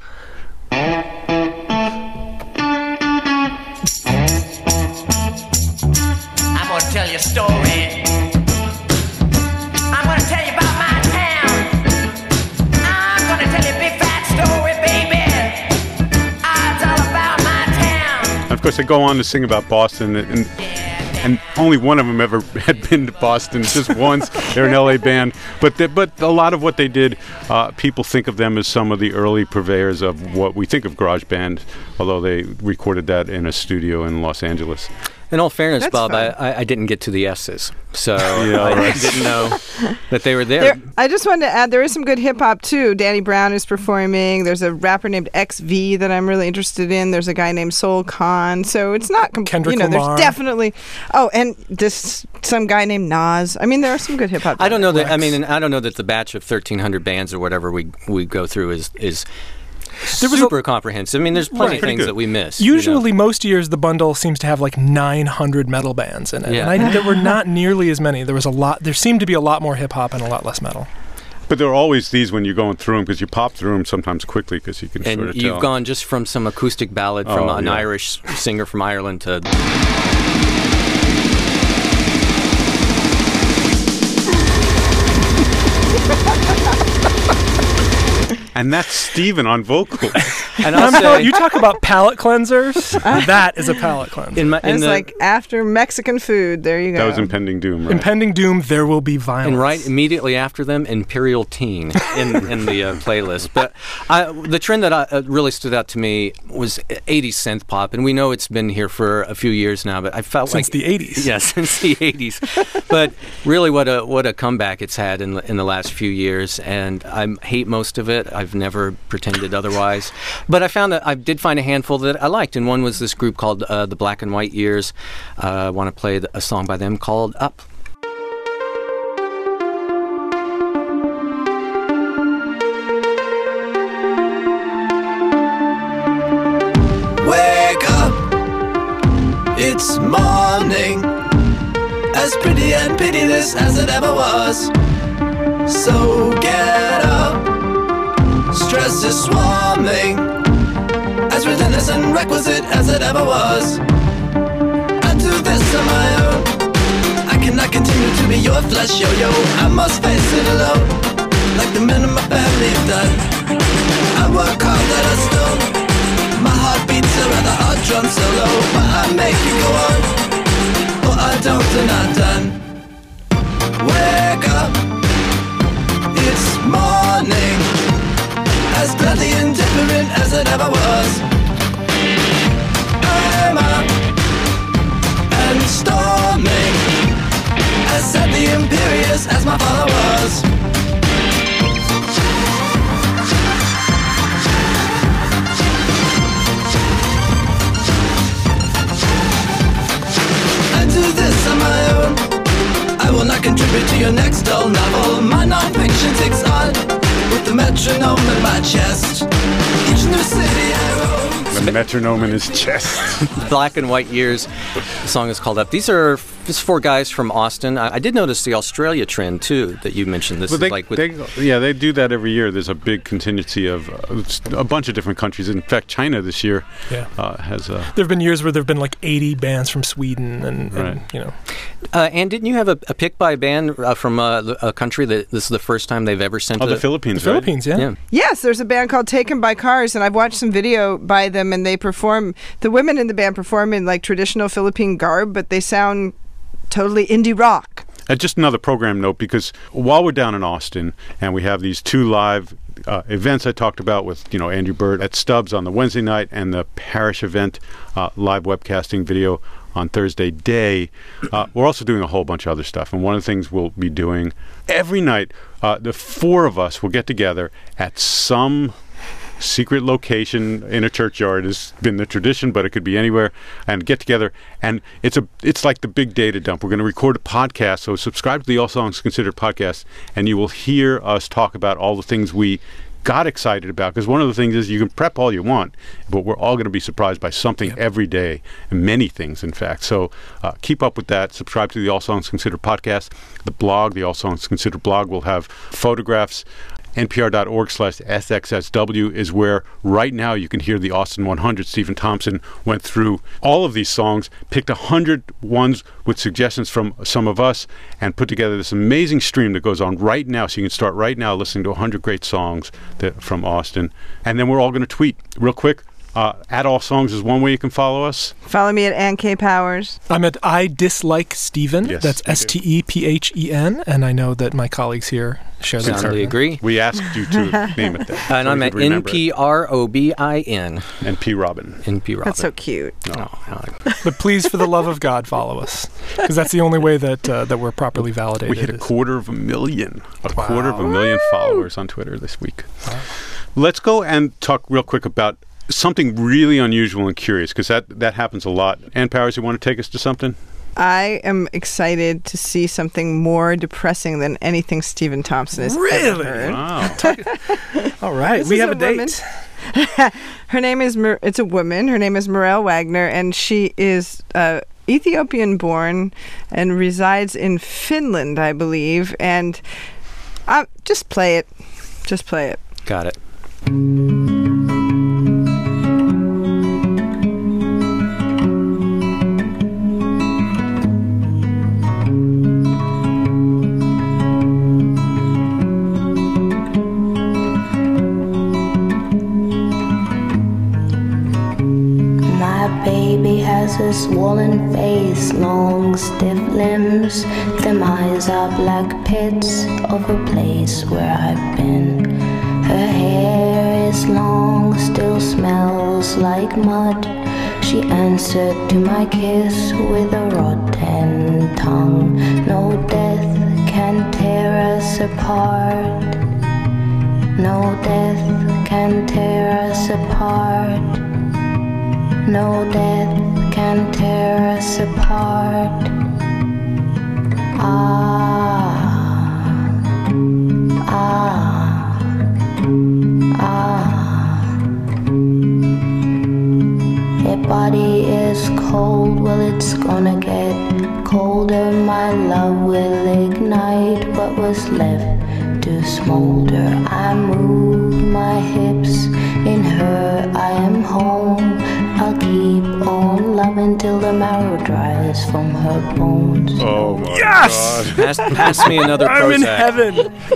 Speaker 8: I'm gonna tell you a story. I'm gonna tell you about my town. I'm gonna tell you a big fat story, baby. Ah, it's all about my town.
Speaker 1: And of course, they go on to sing about Boston, and, and only one of them ever had been to Boston, just once. They're an L A band, but they, but a lot of what they did, uh, people think of them as some of the early purveyors of what we think of garage band, although they recorded that in a studio in Los Angeles.
Speaker 3: In all fairness,
Speaker 4: That's
Speaker 3: Bob, I,
Speaker 4: fun.
Speaker 3: I I didn't get to the S's, so
Speaker 1: Yeah,
Speaker 3: I
Speaker 1: right.
Speaker 3: didn't know that they were there.
Speaker 4: There, I just wanted to add there is some good hip hop too. Danny Brown is performing. There's a rapper named X V that I'm really interested in. There's a guy named Soul Khan. So it's not com-
Speaker 2: Kendrick
Speaker 4: you know,
Speaker 2: Lamar.
Speaker 4: There's definitely oh, and this some guy named Nas. I mean, there are some good hip hop.
Speaker 3: I don't know that. I
Speaker 2: Rex.
Speaker 3: mean, and I don't know that the batch of thirteen hundred bands or whatever we we go through is is
Speaker 2: There was a-
Speaker 3: super comprehensive. I mean, there's plenty
Speaker 2: Right.
Speaker 3: of
Speaker 1: Pretty
Speaker 3: things
Speaker 1: good.
Speaker 3: that we miss. you know.
Speaker 2: Usually, most years the bundle seems to have like nine hundred metal bands in it,
Speaker 3: Yeah.
Speaker 2: and I, there were not nearly as many. There was a lot. There seemed to be a lot more hip hop and a lot less metal.
Speaker 1: But there are always these when you're going through them because you pop through them sometimes quickly because you can
Speaker 3: And
Speaker 1: sort of
Speaker 3: you've
Speaker 1: tell.
Speaker 3: gone just from some acoustic ballad from
Speaker 1: Oh,
Speaker 3: an
Speaker 1: yeah.
Speaker 3: Irish singer from Ireland to
Speaker 1: And that's Steven on vocals.
Speaker 3: and
Speaker 2: I'm
Speaker 3: I'll
Speaker 2: telling
Speaker 3: say
Speaker 2: you, talk about palate cleansers. That is a palate cleanser.
Speaker 3: in my in
Speaker 4: It's
Speaker 3: the,
Speaker 4: like after Mexican food. There you go.
Speaker 1: That was Impending Doom, right?
Speaker 2: Impending doom, there will be violence.
Speaker 3: and right immediately after them, Imperial Teen in in the uh, playlist. But I, the trend that I, uh, really stood out to me was eighties synth pop, and we know it's been here for a few years now. But I felt
Speaker 2: Since
Speaker 3: like
Speaker 2: the eighties.
Speaker 3: Yeah, since the eighties. But really, what a what a comeback it's had in the, in the last few years, and I hate most of it. I've never pretended otherwise, but I found that I did find a handful that I liked, and one was this group called uh, the Black and White Years. Uh, I want to play the, a song by them called "Up."
Speaker 6: Wake up, it's morning, as pretty and pitiless as it ever was. So get up, stress is swarming, as relentless and requisite as it ever was. And to this on my own, I cannot continue to be your flesh, yo-yo. I must face it alone, like the men in my family have done. I work hard that I stone. My heart beats a rather hard drum solo, but I make you go on, or I don't and I'm done. Wake up, it's morning, as gladly indifferent as it ever was. I'm up and storming, as sadly imperious as my father was. On my own, I will not contribute to your next dull novel. My non-fiction ticks on with the metronome in my chest. Each new city I roam.
Speaker 1: The metronome in his chest.
Speaker 3: Black and White Years. The song is called "Up." These are just four guys from Austin. I, I did notice the Australia trend too that you mentioned. This
Speaker 1: Well,
Speaker 3: is
Speaker 1: they,
Speaker 3: like with,
Speaker 1: they, yeah, they do that every year. There's a big contingency of uh, a bunch of different countries. In fact, China this year
Speaker 2: Yeah.
Speaker 1: uh, has a.
Speaker 2: There have been years where there have been like eighty bands from Sweden, and, and
Speaker 1: Right.
Speaker 2: you know.
Speaker 3: uh, and didn't you have a, a pick by a band uh, from uh, a country that this is the first time they've ever sent?
Speaker 1: Oh, the
Speaker 3: a,
Speaker 1: Philippines,
Speaker 2: The
Speaker 1: right?
Speaker 2: Philippines, yeah.
Speaker 3: Yeah.
Speaker 4: Yes, there's a band called Taken by Cars, and I've watched some video by them, and they perform, the women in the band perform in like traditional Philippine garb, but they sound totally indie rock.
Speaker 1: And just another program note, because while we're down in Austin and we have these two live uh, events I talked about with, you know, Andrew Bird at Stubbs on the Wednesday night and the Parish event uh, live webcasting video on Thursday day, uh, we're also doing a whole bunch of other stuff. And one of the things we'll be doing every night, uh, the four of us will get together at some secret location in a churchyard. Has been the tradition, but it could be anywhere, and get together. And it's a it's like the big data dump. We're going to record a podcast, so subscribe to the All Songs Considered podcast, and you will hear us talk about all the things we got excited about. Because one of the things is you can prep all you want, but we're all going to be surprised by something every day, and many things, in fact. So uh, keep up with that. Subscribe to the All Songs Considered podcast. The blog, the All Songs Considered blog, will have photographs. npr.org slash SXSW is where right now you can hear the Austin one hundred. Stephen Thompson went through all of these songs, picked one hundred ones with suggestions from some of us, and put together this amazing stream that goes on right now. So you can start right now listening to one hundred great songs that, from Austin. And then we're all going to tweet real quick. Uh, at All Songs is one way you can follow us.
Speaker 4: Follow me at Ann K. Powers.
Speaker 2: I'm at I Dislike Steven.
Speaker 1: Yes,
Speaker 2: That's
Speaker 1: you do.
Speaker 2: S T E P H E N, and I know that my colleagues here share that
Speaker 3: Soundly
Speaker 2: sentiment.
Speaker 3: agree.
Speaker 1: We asked you to name it that.
Speaker 3: And
Speaker 1: so
Speaker 3: I'm
Speaker 1: we
Speaker 3: at
Speaker 1: could remember
Speaker 3: N P R O B I N.
Speaker 1: it. And P. Robin.
Speaker 3: N P Robin.
Speaker 4: That's so cute.
Speaker 3: Oh, no.
Speaker 2: But please, for the love of God, follow us, because that's the only way that uh, that we're properly validated.
Speaker 1: We hit a
Speaker 2: is-
Speaker 1: quarter of a million, a
Speaker 2: Wow.
Speaker 1: quarter of a million followers on Twitter this week. Let's go and talk real quick about something really unusual and curious, because that, that happens a lot. Ann Powers, you want to take us to something?
Speaker 4: I am excited to see something more depressing than anything Stephen Thompson has
Speaker 2: Really?
Speaker 4: ever heard.
Speaker 1: Wow.
Speaker 2: All right,
Speaker 4: This
Speaker 2: we
Speaker 4: is
Speaker 2: have
Speaker 4: a
Speaker 2: a date.
Speaker 4: woman. Her name is, Mer- it's a woman. Her name is Mirelle Wagner, and she is uh, Ethiopian-born and resides in Finland, I believe. And uh, just play it. Just play it.
Speaker 3: Got it.
Speaker 9: A swollen face, long stiff limbs. Them eyes are black pits of a place where I've been. Her hair is long, still smells like mud. She answered to my kiss with a rotten tongue. No death can tear us apart. No death can tear us apart. No death can tear us apart. Ah, ah, ah. Your body is cold, well it's gonna get colder. My love will ignite what was left to smolder. I move my hips, in her I am home. I'll keep on loving till the marrow dries from her bones.
Speaker 1: Oh my
Speaker 2: Yes!
Speaker 1: God.
Speaker 3: Pass, pass me another Prozac.
Speaker 2: I'm in heaven.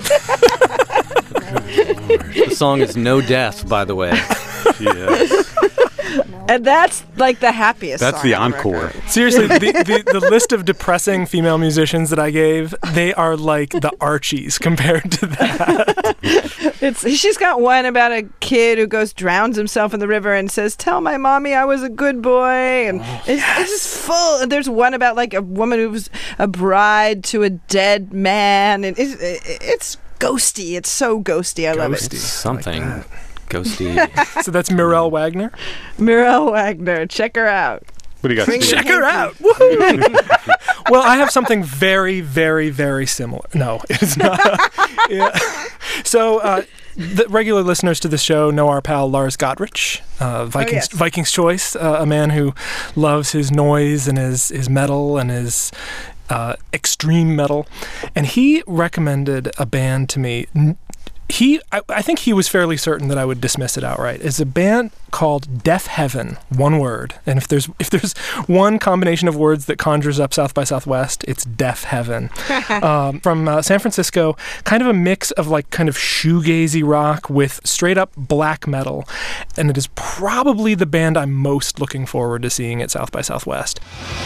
Speaker 3: The song is No Death, by the way.
Speaker 1: Yes.
Speaker 4: And that's like the happiest
Speaker 1: That's
Speaker 4: song
Speaker 1: the
Speaker 4: on
Speaker 1: encore.
Speaker 4: record.
Speaker 2: Seriously, the, the, the list of depressing female musicians that I gave, they are like the Archies compared to that.
Speaker 4: It's she's got one about a kid who goes drowns himself in the river and says, "Tell my mommy I was a good boy." And
Speaker 2: Oh,
Speaker 4: it's, it's just full. And there's one about like a woman who was a bride to a dead man, and it's it's ghosty. It's so ghosty. I love it.
Speaker 2: Ghosty.
Speaker 3: Something ghosty.
Speaker 2: So that's Mirelle Wagner.
Speaker 4: Mirelle Wagner, check her out.
Speaker 1: What do you got?
Speaker 4: Bring
Speaker 1: Steve?
Speaker 2: Check her out. Woohoo! Well, I have something very, very, very similar. No, it's not. Yeah. So, uh, the regular listeners to this show know our pal Lars Godrich, uh, Vikings,
Speaker 4: yes.
Speaker 2: Vikings Choice, uh, a man who loves his noise and his, his metal and his uh, extreme metal. And he recommended a band to me. He, I, I think he was fairly certain that I would dismiss it outright. It's a band called Deaf Heaven, one word. And if there's if there's one combination of words that conjures up South by Southwest, it's Deaf Heaven. um, from uh, San Francisco, kind of a mix of like kind of shoegazy rock with straight up black metal. And it is probably the band I'm most looking forward to seeing at South by Southwest.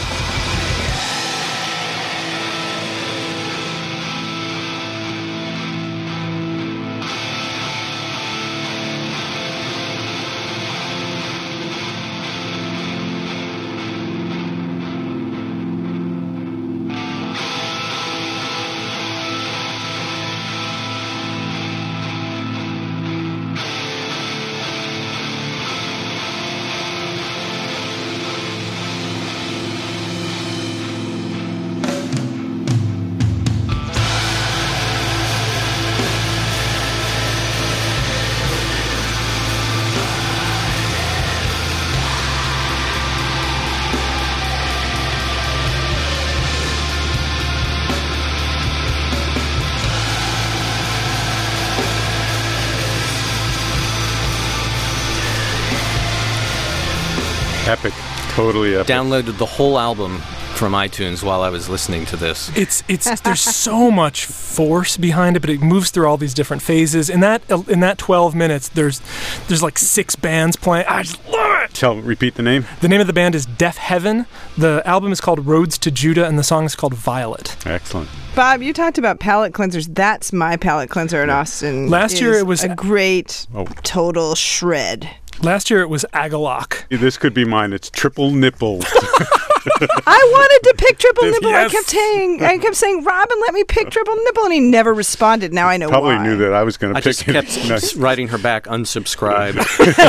Speaker 1: Epic. Totally epic.
Speaker 3: Downloaded the whole album from iTunes while I was listening to this.
Speaker 2: It's it's there's so much force behind it, but it moves through all these different phases. In that in that twelve minutes, there's there's like six bands playing. I just love it.
Speaker 1: Tell, repeat the name.
Speaker 2: The name of the band is Deaf Heaven. The album is called Roads to Judah, and the song is called Violet.
Speaker 1: Excellent.
Speaker 4: Bob, you talked about palate cleansers. That's my palate cleanser in Austin.
Speaker 2: Last year
Speaker 4: is
Speaker 2: it was-
Speaker 4: a great
Speaker 1: Oh.
Speaker 4: total shred.
Speaker 2: Last year it was Agalok.
Speaker 1: This could be mine. It's triple nipple.
Speaker 4: I wanted to pick triple nipple.
Speaker 2: Yes.
Speaker 4: I kept saying, I kept saying, Robin, let me pick triple nipple, and he never responded. Now I know
Speaker 1: Probably
Speaker 4: why.
Speaker 1: knew that I was going to
Speaker 3: I
Speaker 1: pick
Speaker 3: just
Speaker 1: it.
Speaker 3: kept
Speaker 1: Nice.
Speaker 3: writing her back, unsubscribe.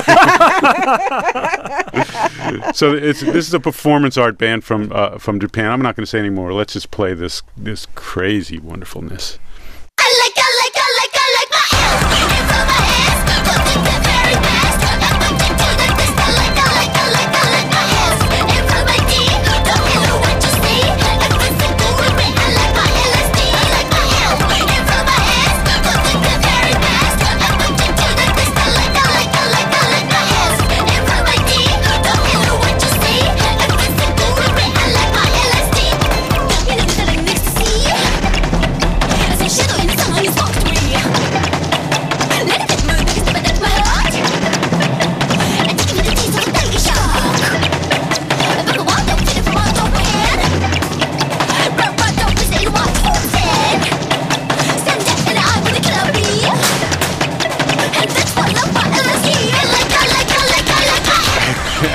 Speaker 1: So it's this is a performance art band from uh, from Japan. I'm not going to say any more. Let's just play this this crazy wonderfulness.
Speaker 5: I like, I like, I like, I like my ass. Hands on my ass, don't think that very fast.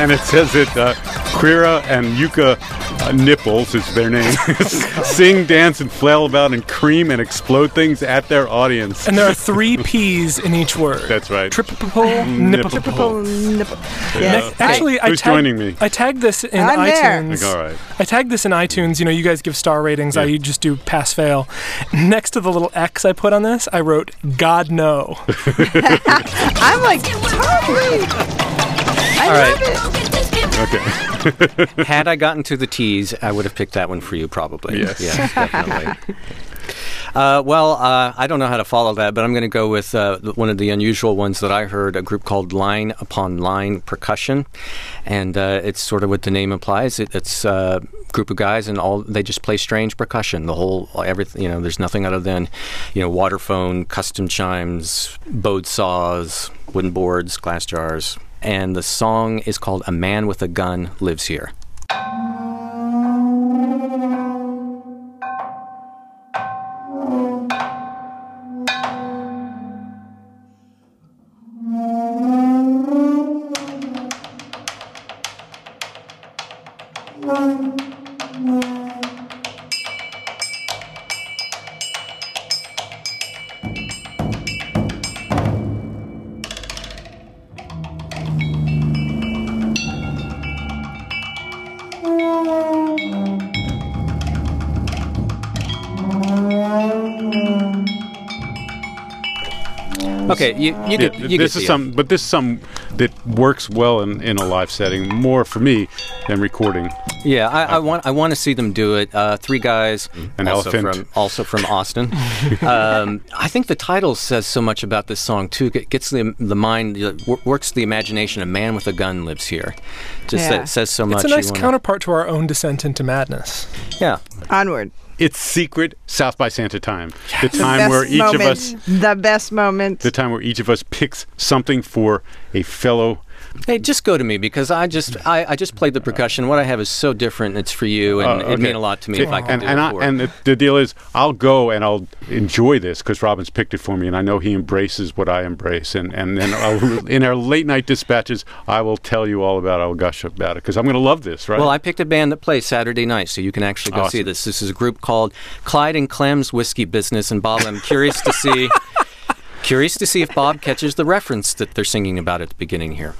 Speaker 1: and it says that uh, Queera and Yuka uh, Nipples is their name. Sing, dance, and flail about and cream and explode things at their audience.
Speaker 2: And there are three P's in each word.
Speaker 1: That's right.
Speaker 2: Triple,
Speaker 1: Nipple.
Speaker 2: nipple.
Speaker 4: Nipple.
Speaker 1: Yeah.
Speaker 4: Yes.
Speaker 2: Actually, I
Speaker 1: Who's
Speaker 2: tag-
Speaker 1: joining me?
Speaker 2: I tagged this in
Speaker 4: I'm there.
Speaker 2: iTunes.
Speaker 1: Like, all right.
Speaker 2: I tagged this in iTunes. You know, you guys give star ratings.
Speaker 1: Yeah.
Speaker 2: I just do pass fail. Next to the little X I put on this, I wrote God no.
Speaker 4: I'm like, totally. I
Speaker 3: All
Speaker 4: love
Speaker 3: right.
Speaker 4: it.
Speaker 1: Okay.
Speaker 3: Had I gotten to the T's, I would have picked that one for you, probably.
Speaker 1: Yes.
Speaker 3: Yeah, definitely. Uh, well, uh, I don't know how to follow that, but I'm going to go with uh, one of the unusual ones that I heard, a group called Line Upon Line Percussion. And uh, it's sort of what the name implies. It, it's a group of guys, and all they just play strange percussion. The whole, everything, you know, there's nothing other than, you know, waterphone, custom chimes, bowed saws, wooden boards, glass jars. And the song is called A Man with a Gun Lives Here. Okay, you, you
Speaker 1: Yeah,
Speaker 3: get, you
Speaker 1: this
Speaker 3: get
Speaker 1: is
Speaker 3: the-
Speaker 1: some, but this is some that works well in, in a live setting, more for me than recording.
Speaker 3: Yeah, I, I want I want to see them do it. Uh, three guys,
Speaker 1: An
Speaker 3: also
Speaker 1: elephant.
Speaker 3: from also from Austin. um, I think the title says so much about this song too. It gets the the mind, uh, wor- works the imagination. A man with a gun lives here. Just
Speaker 4: Yeah.
Speaker 3: sa- says so much.
Speaker 2: It's a
Speaker 3: You
Speaker 2: nice
Speaker 3: wanna-
Speaker 2: counterpart to our own descent into madness.
Speaker 3: Yeah.
Speaker 4: Onward.
Speaker 1: It's secret South by Santa time. The
Speaker 4: The
Speaker 1: time
Speaker 4: best
Speaker 1: where each
Speaker 4: moment.
Speaker 1: of us,
Speaker 4: The best moment.
Speaker 1: the time where each of us picks something for a fellow.
Speaker 3: Hey, just go to me because I just I, I just played the percussion. What I have is so different. It's for you, and
Speaker 1: Uh,
Speaker 3: it'd
Speaker 1: okay.
Speaker 3: mean a lot to me if I could
Speaker 1: and
Speaker 3: do
Speaker 1: and,
Speaker 3: it
Speaker 1: I,
Speaker 3: for
Speaker 1: and the, the deal is, I'll go and I'll enjoy this because Robin's picked it for me, and I know he embraces what I embrace. And and then I'll, in our late night dispatches, I will tell you all about it. I'll gush about it because I'm going to love this, right?
Speaker 3: Well, I picked a band that plays Saturday night, so you can actually go see
Speaker 1: Awesome.
Speaker 3: this. This is a group called Clyde and Clem's Whiskey Business, and Bob, I'm curious to see, curious to see if Bob catches the reference that they're singing about at the beginning here.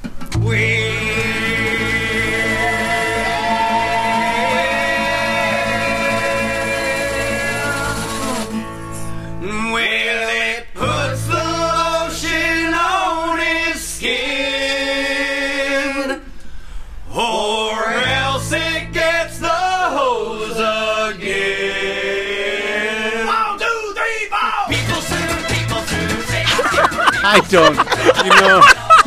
Speaker 6: Well, it puts the lotion on his skin, or else it gets the hose again. One, two, three, four. People soon, people soon say.
Speaker 1: I don't, you know.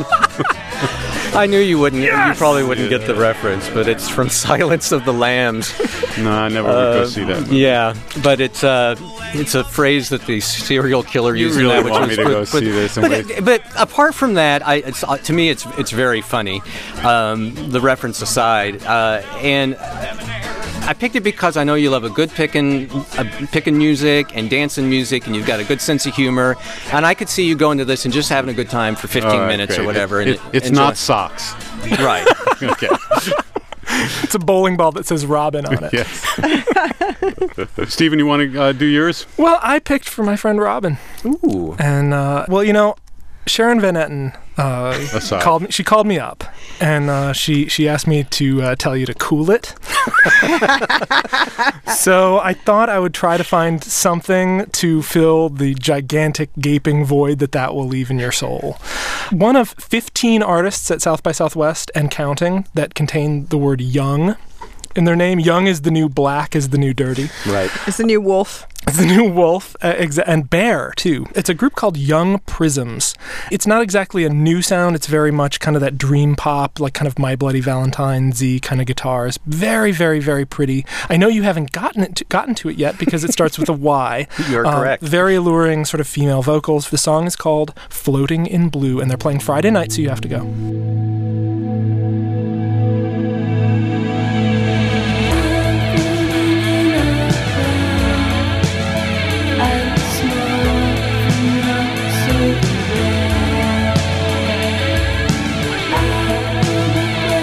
Speaker 3: I knew you wouldn't. You probably wouldn't get the reference, but it's from Silence of the Lambs.
Speaker 1: No, I never would go see that.
Speaker 3: Yeah, but it's uh, it's a phrase that the serial killer
Speaker 1: You
Speaker 3: used
Speaker 1: really
Speaker 3: in that, which
Speaker 1: want
Speaker 3: was
Speaker 1: me to
Speaker 3: put-
Speaker 1: go
Speaker 3: put-
Speaker 1: see this and
Speaker 3: But,
Speaker 1: wait.
Speaker 3: it- but apart from that, I it's, uh, to me it's it's very funny. Um, the reference aside, uh, and. I picked it because I know you love a good pickin', uh, pickin' music and dancing music, and you've got a good sense of humor. And I could see you going to this and just having a good time for fifteen
Speaker 1: All right,
Speaker 3: minutes or
Speaker 1: great.
Speaker 3: whatever.
Speaker 1: It-
Speaker 3: and
Speaker 1: it's
Speaker 3: enjoy-
Speaker 1: not socks.
Speaker 3: right.
Speaker 1: Okay.
Speaker 2: It's a bowling ball that says Robin on it.
Speaker 1: Yes. Stephen, you want to uh, do yours?
Speaker 2: Well, I picked for my friend Robin.
Speaker 3: Ooh.
Speaker 2: And, uh, well, you know, Sharon Van Etten uh,
Speaker 1: Aside.
Speaker 2: called me. She called me up, and uh, she she asked me to uh, tell you to cool it. So I thought I would try to find something to fill the gigantic gaping void that that will leave in your soul. One of fifteen artists at South by Southwest and counting that contain the word young in their name. Young is the new black, is the new dirty.
Speaker 3: Right.
Speaker 4: It's the new wolf.
Speaker 2: It's the new wolf, uh, exa- and bear, too. It's a group called Young Prisms. It's not exactly a new sound. It's very much kind of that dream pop, like kind of My Bloody Valentine-y kind of guitars. Very, very, very pretty. I know you haven't gotten it to, gotten to it yet because it starts with a Y.
Speaker 3: You're
Speaker 2: Um,
Speaker 3: correct.
Speaker 2: Very alluring sort of female vocals. The song is called Floating in Blue, and they're playing Friday night, so you have to go.
Speaker 9: I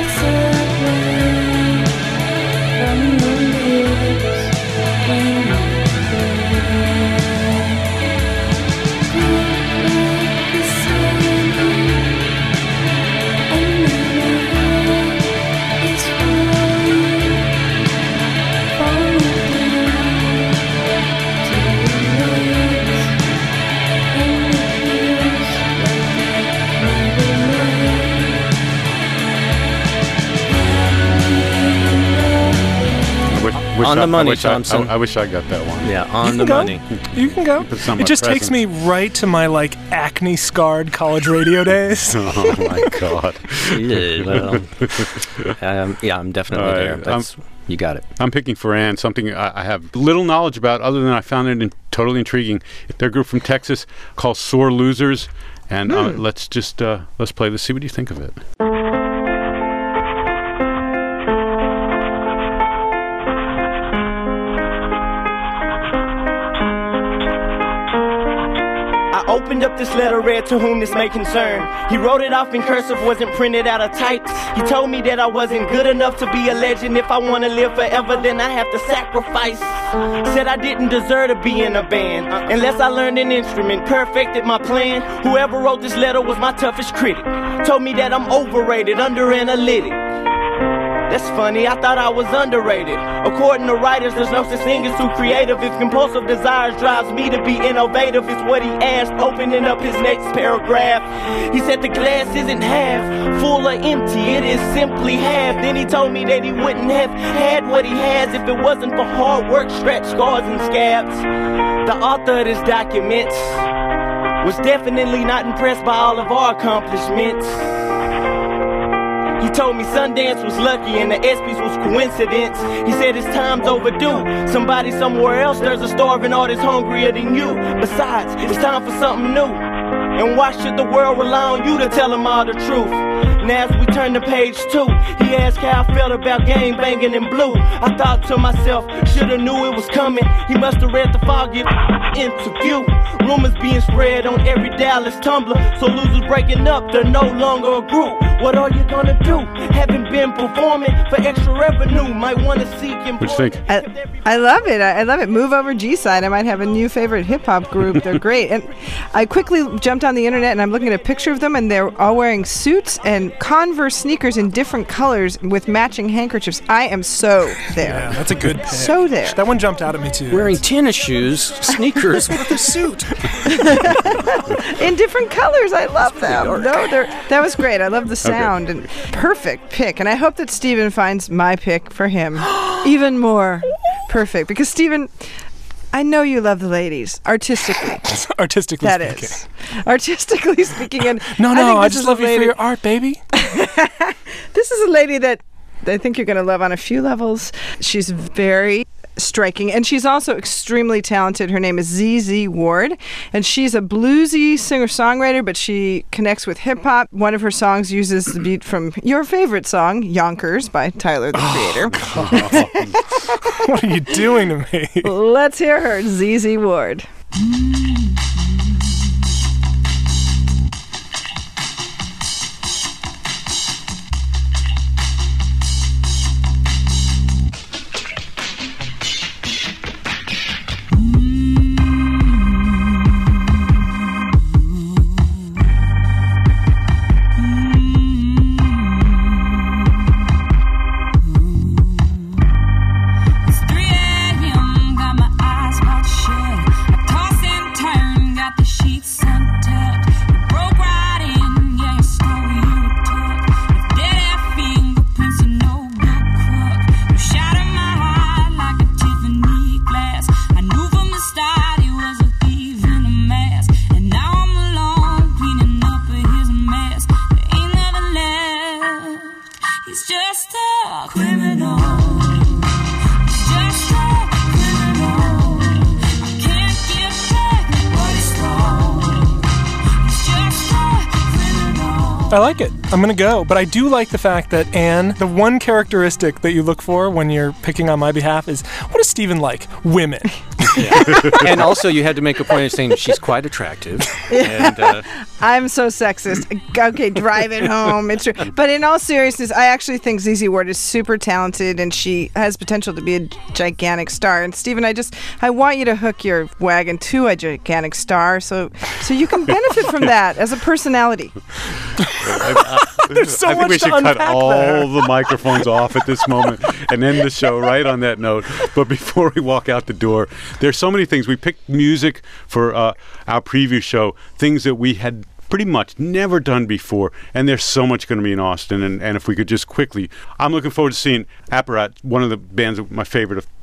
Speaker 1: wish
Speaker 3: On
Speaker 1: I,
Speaker 3: the money,
Speaker 1: I wish I-
Speaker 3: Thompson.
Speaker 1: I, I wish I got that one.
Speaker 3: Yeah,
Speaker 2: You
Speaker 3: on
Speaker 2: can
Speaker 3: the
Speaker 2: go.
Speaker 3: money.
Speaker 2: You can go.
Speaker 1: It's not
Speaker 2: It
Speaker 1: my
Speaker 2: just takes me
Speaker 1: present.
Speaker 2: right to my like acne scarred college radio days.
Speaker 1: Oh my God.
Speaker 3: Yeah, well, um, yeah, I'm definitely
Speaker 1: All right,
Speaker 3: there. That's, you got it.
Speaker 1: I'm picking for Ann, something I, I have little knowledge about other than I found it in, totally intriguing. They're a group from Texas called Sore Losers. And uh, let's just uh, let's play this. See what you think of it.
Speaker 10: I opened up this letter, read to whom this may concern. He wrote it off in cursive, wasn't printed out of types. He told me that I wasn't good enough to be a legend. If I want to live forever, then I have to sacrifice. Said I didn't deserve to be in a band unless I learned an instrument, perfected my plan. Whoever wrote this letter was my toughest critic. Told me that I'm overrated, under analytic. That's funny, I thought I was underrated. According to writers, there's no such thing as too creative. If compulsive desires drives me to be innovative, it's what he asked, opening up his next paragraph. He said the glass isn't half full or empty, it is simply half. Then he told me that he wouldn't have had what he has if it wasn't for hard work, stretch scars and scabs. The author of this document was definitely not impressed by all of our accomplishments. He told me Sundance was lucky and the ESPYs was coincidence. He said his time's overdue. Somebody somewhere else, there's a starving artist hungrier than you. Besides, it's time for something new. And why should the world rely on you to tell them all the truth? And as we turn to page two, he asked how I felt about gang banging in blue. I thought to myself, shoulda knew it was coming. He must have read the Foggy interview. Rumors being spread on every Dallas Tumblr. So losers breaking up, they're no longer a group. What are you gonna do? Haven't been performing for extra revenue. Might wanna seek employment.
Speaker 1: What do you think?
Speaker 4: I, I love it. I, I love it. Move over G-Side. I might have a new favorite hip-hop group. They're great. And I quickly jumped on the internet and I'm looking at a picture of them and they're all wearing suits and Converse sneakers in different colors with matching handkerchiefs. I am so there.
Speaker 2: Yeah, that's a good pick.
Speaker 4: So there.
Speaker 2: That one jumped out at me too.
Speaker 3: Wearing tennis shoes, sneakers with a suit.
Speaker 4: In different colors. I love them. No, they're, that was great. I love the sound. And perfect pick. And I hope that Steven finds my pick for him even more perfect. Because, Steven, I know you love the ladies, artistically.
Speaker 2: Artistically
Speaker 4: That
Speaker 2: speaking.
Speaker 4: is. Artistically speaking. And
Speaker 2: No,
Speaker 4: I
Speaker 2: no,
Speaker 4: think
Speaker 2: I,
Speaker 4: this
Speaker 2: just
Speaker 4: is a
Speaker 2: love you for
Speaker 4: lady-
Speaker 2: your art, baby.
Speaker 4: This is a lady that I think you're going to love on a few levels. She's very striking, and she's also extremely talented. Her name is Z Z Ward, and she's a bluesy singer-songwriter, but she connects with hip-hop. One of her songs uses the beat from your favorite song, Yonkers, by Tyler, the Creator.
Speaker 2: What are you doing to me?
Speaker 4: Let's hear her, Z Z Ward.
Speaker 11: It's three a.m., got my eyes about shut. I toss and turn, got the sheets untucked. You broke right in, yeah, your story you took. With dead fingerprints and no good crook. You shattered my heart like a Tiffany glass. I knew from the start he was a thief in a mask. And now I'm alone, cleaning up his mess. There ain't nothing left. He's just a criminal. Just a criminal. I can't get back what is wrong. He's just a criminal.
Speaker 2: I like it. I'm going to go. But I do like the fact that, Anne, the one characteristic that you look for when you're picking on my behalf is, what does Steven like? Women.
Speaker 3: And also, you had to make a point of saying she's quite attractive. And, uh,
Speaker 4: I'm so sexist. Okay, drive it home. It's true. But in all seriousness, I actually think Z Z Ward is super talented and she has potential to be a gigantic star. And Stephen, I just I want you to hook your wagon to a gigantic star so so you can benefit from that as a personality.
Speaker 2: There's so
Speaker 1: I think
Speaker 2: much
Speaker 1: we
Speaker 2: to
Speaker 1: should cut
Speaker 2: unpack
Speaker 1: all
Speaker 2: there.
Speaker 1: the microphones off at this moment and end the show right on that note. But before we walk out the door, there's so many things. We picked music for uh, our preview show, things that we had pretty much never done before, and there's so much going to be in Austin. And, and if we could just quickly, I'm looking forward to seeing Apparat, one of the bands, my favorite of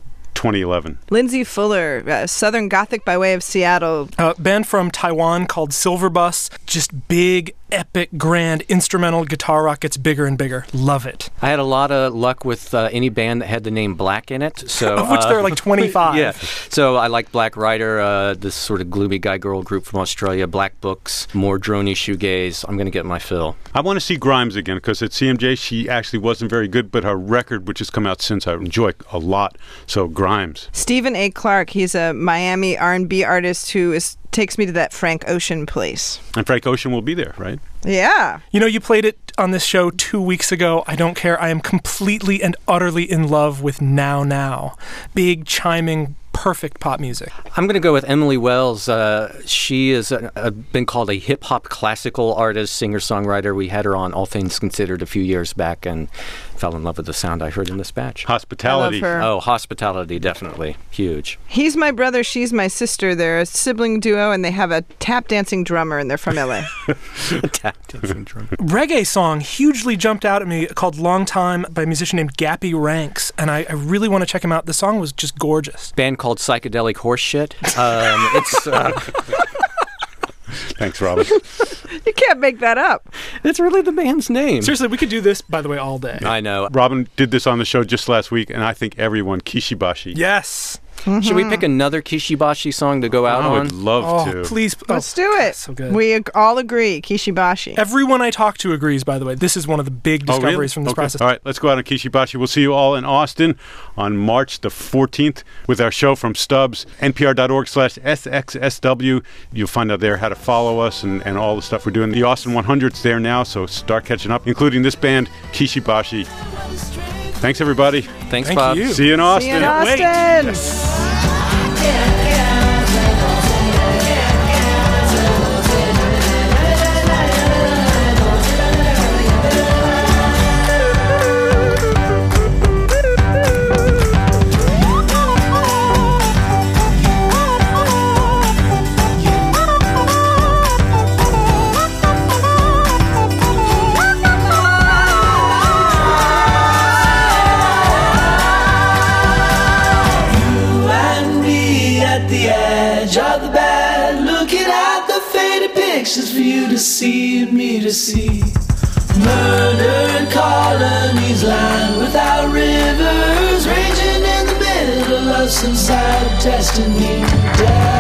Speaker 1: twenty eleven.
Speaker 4: Lindsay Fuller, uh, Southern Gothic by way of Seattle.
Speaker 2: A band from Taiwan called Silver Bus. Just big, epic, grand instrumental guitar rock gets bigger and bigger. Love it.
Speaker 3: I had a lot of luck with uh, any band that had the name Black in it. So,
Speaker 2: of which
Speaker 3: uh,
Speaker 2: there are like twenty-five.
Speaker 3: Yeah. So I like Black Rider, uh, this sort of gloomy guy-girl group from Australia, Black Books, more droney shoegaze. I'm going to get my fill.
Speaker 1: I want to see Grimes again because at C M J she actually wasn't very good, but her record, which has come out since, I enjoy a lot. So Grimes.
Speaker 4: Stephen A. Clark, he's a Miami R and B artist who is takes me to that Frank Ocean place.
Speaker 1: And Frank Ocean will be there, right?
Speaker 4: Yeah.
Speaker 2: You know, you played it on this show two weeks ago. I don't care. I am completely and utterly in love with Now Now. Big, chiming, perfect pop music.
Speaker 3: I'm going to go with Emily Wells. Uh, she has uh, uh, been called a hip-hop classical artist, singer-songwriter. We had her on All Things Considered a few years back and fell in love with the sound I heard in this batch.
Speaker 1: Hospitality.
Speaker 4: I love her.
Speaker 3: Oh, Hospitality, definitely. Huge.
Speaker 4: He's my brother, she's my sister. They're a sibling duo, and they have a tap dancing drummer, and they're from L A.
Speaker 3: Tap dancing drum.
Speaker 2: Reggae song hugely jumped out at me called Long Time by a musician named Gappy Ranks, and I, I really want to check him out. The song was just gorgeous.
Speaker 3: Band called Psychedelic Horseshit. Um, it's uh,
Speaker 1: Thanks, Robin.
Speaker 4: You can't make that up.
Speaker 3: it's really the band's name.
Speaker 2: Seriously, we could do this, by the way, all day.
Speaker 3: I know.
Speaker 1: Robin did this on the show just last week, and I think everyone, Kishibashi.
Speaker 2: Yes.
Speaker 3: Should we pick another Kishibashi song to go out
Speaker 1: I would
Speaker 3: on?
Speaker 1: love
Speaker 2: Oh,
Speaker 1: to.
Speaker 2: please. Oh,
Speaker 4: Let's do it.
Speaker 2: so good.
Speaker 4: We ag- all agree, Kishibashi.
Speaker 2: Everyone I talk to agrees, by the way. This is one of the big
Speaker 1: Oh,
Speaker 2: discoveries
Speaker 1: really?
Speaker 2: from this
Speaker 1: Okay.
Speaker 2: process.
Speaker 1: All right, let's go out on Kishibashi. We'll see you all in Austin on March the fourteenth with our show from Stubbs, npr.org slash SXSW. You'll find out there how to follow us and, and all the stuff we're doing. The Austin one hundred's there now, so start catching up, including this band, Kishibashi. Thanks, everybody.
Speaker 3: Thanks,
Speaker 2: Thank
Speaker 3: Bob.
Speaker 2: you.
Speaker 1: See you in Austin.
Speaker 4: See you in
Speaker 2: Can't wait.
Speaker 4: Austin.
Speaker 6: For you to see and me to see. Murdered colonies lined without rivers, raging in the middle of some side of destiny. Death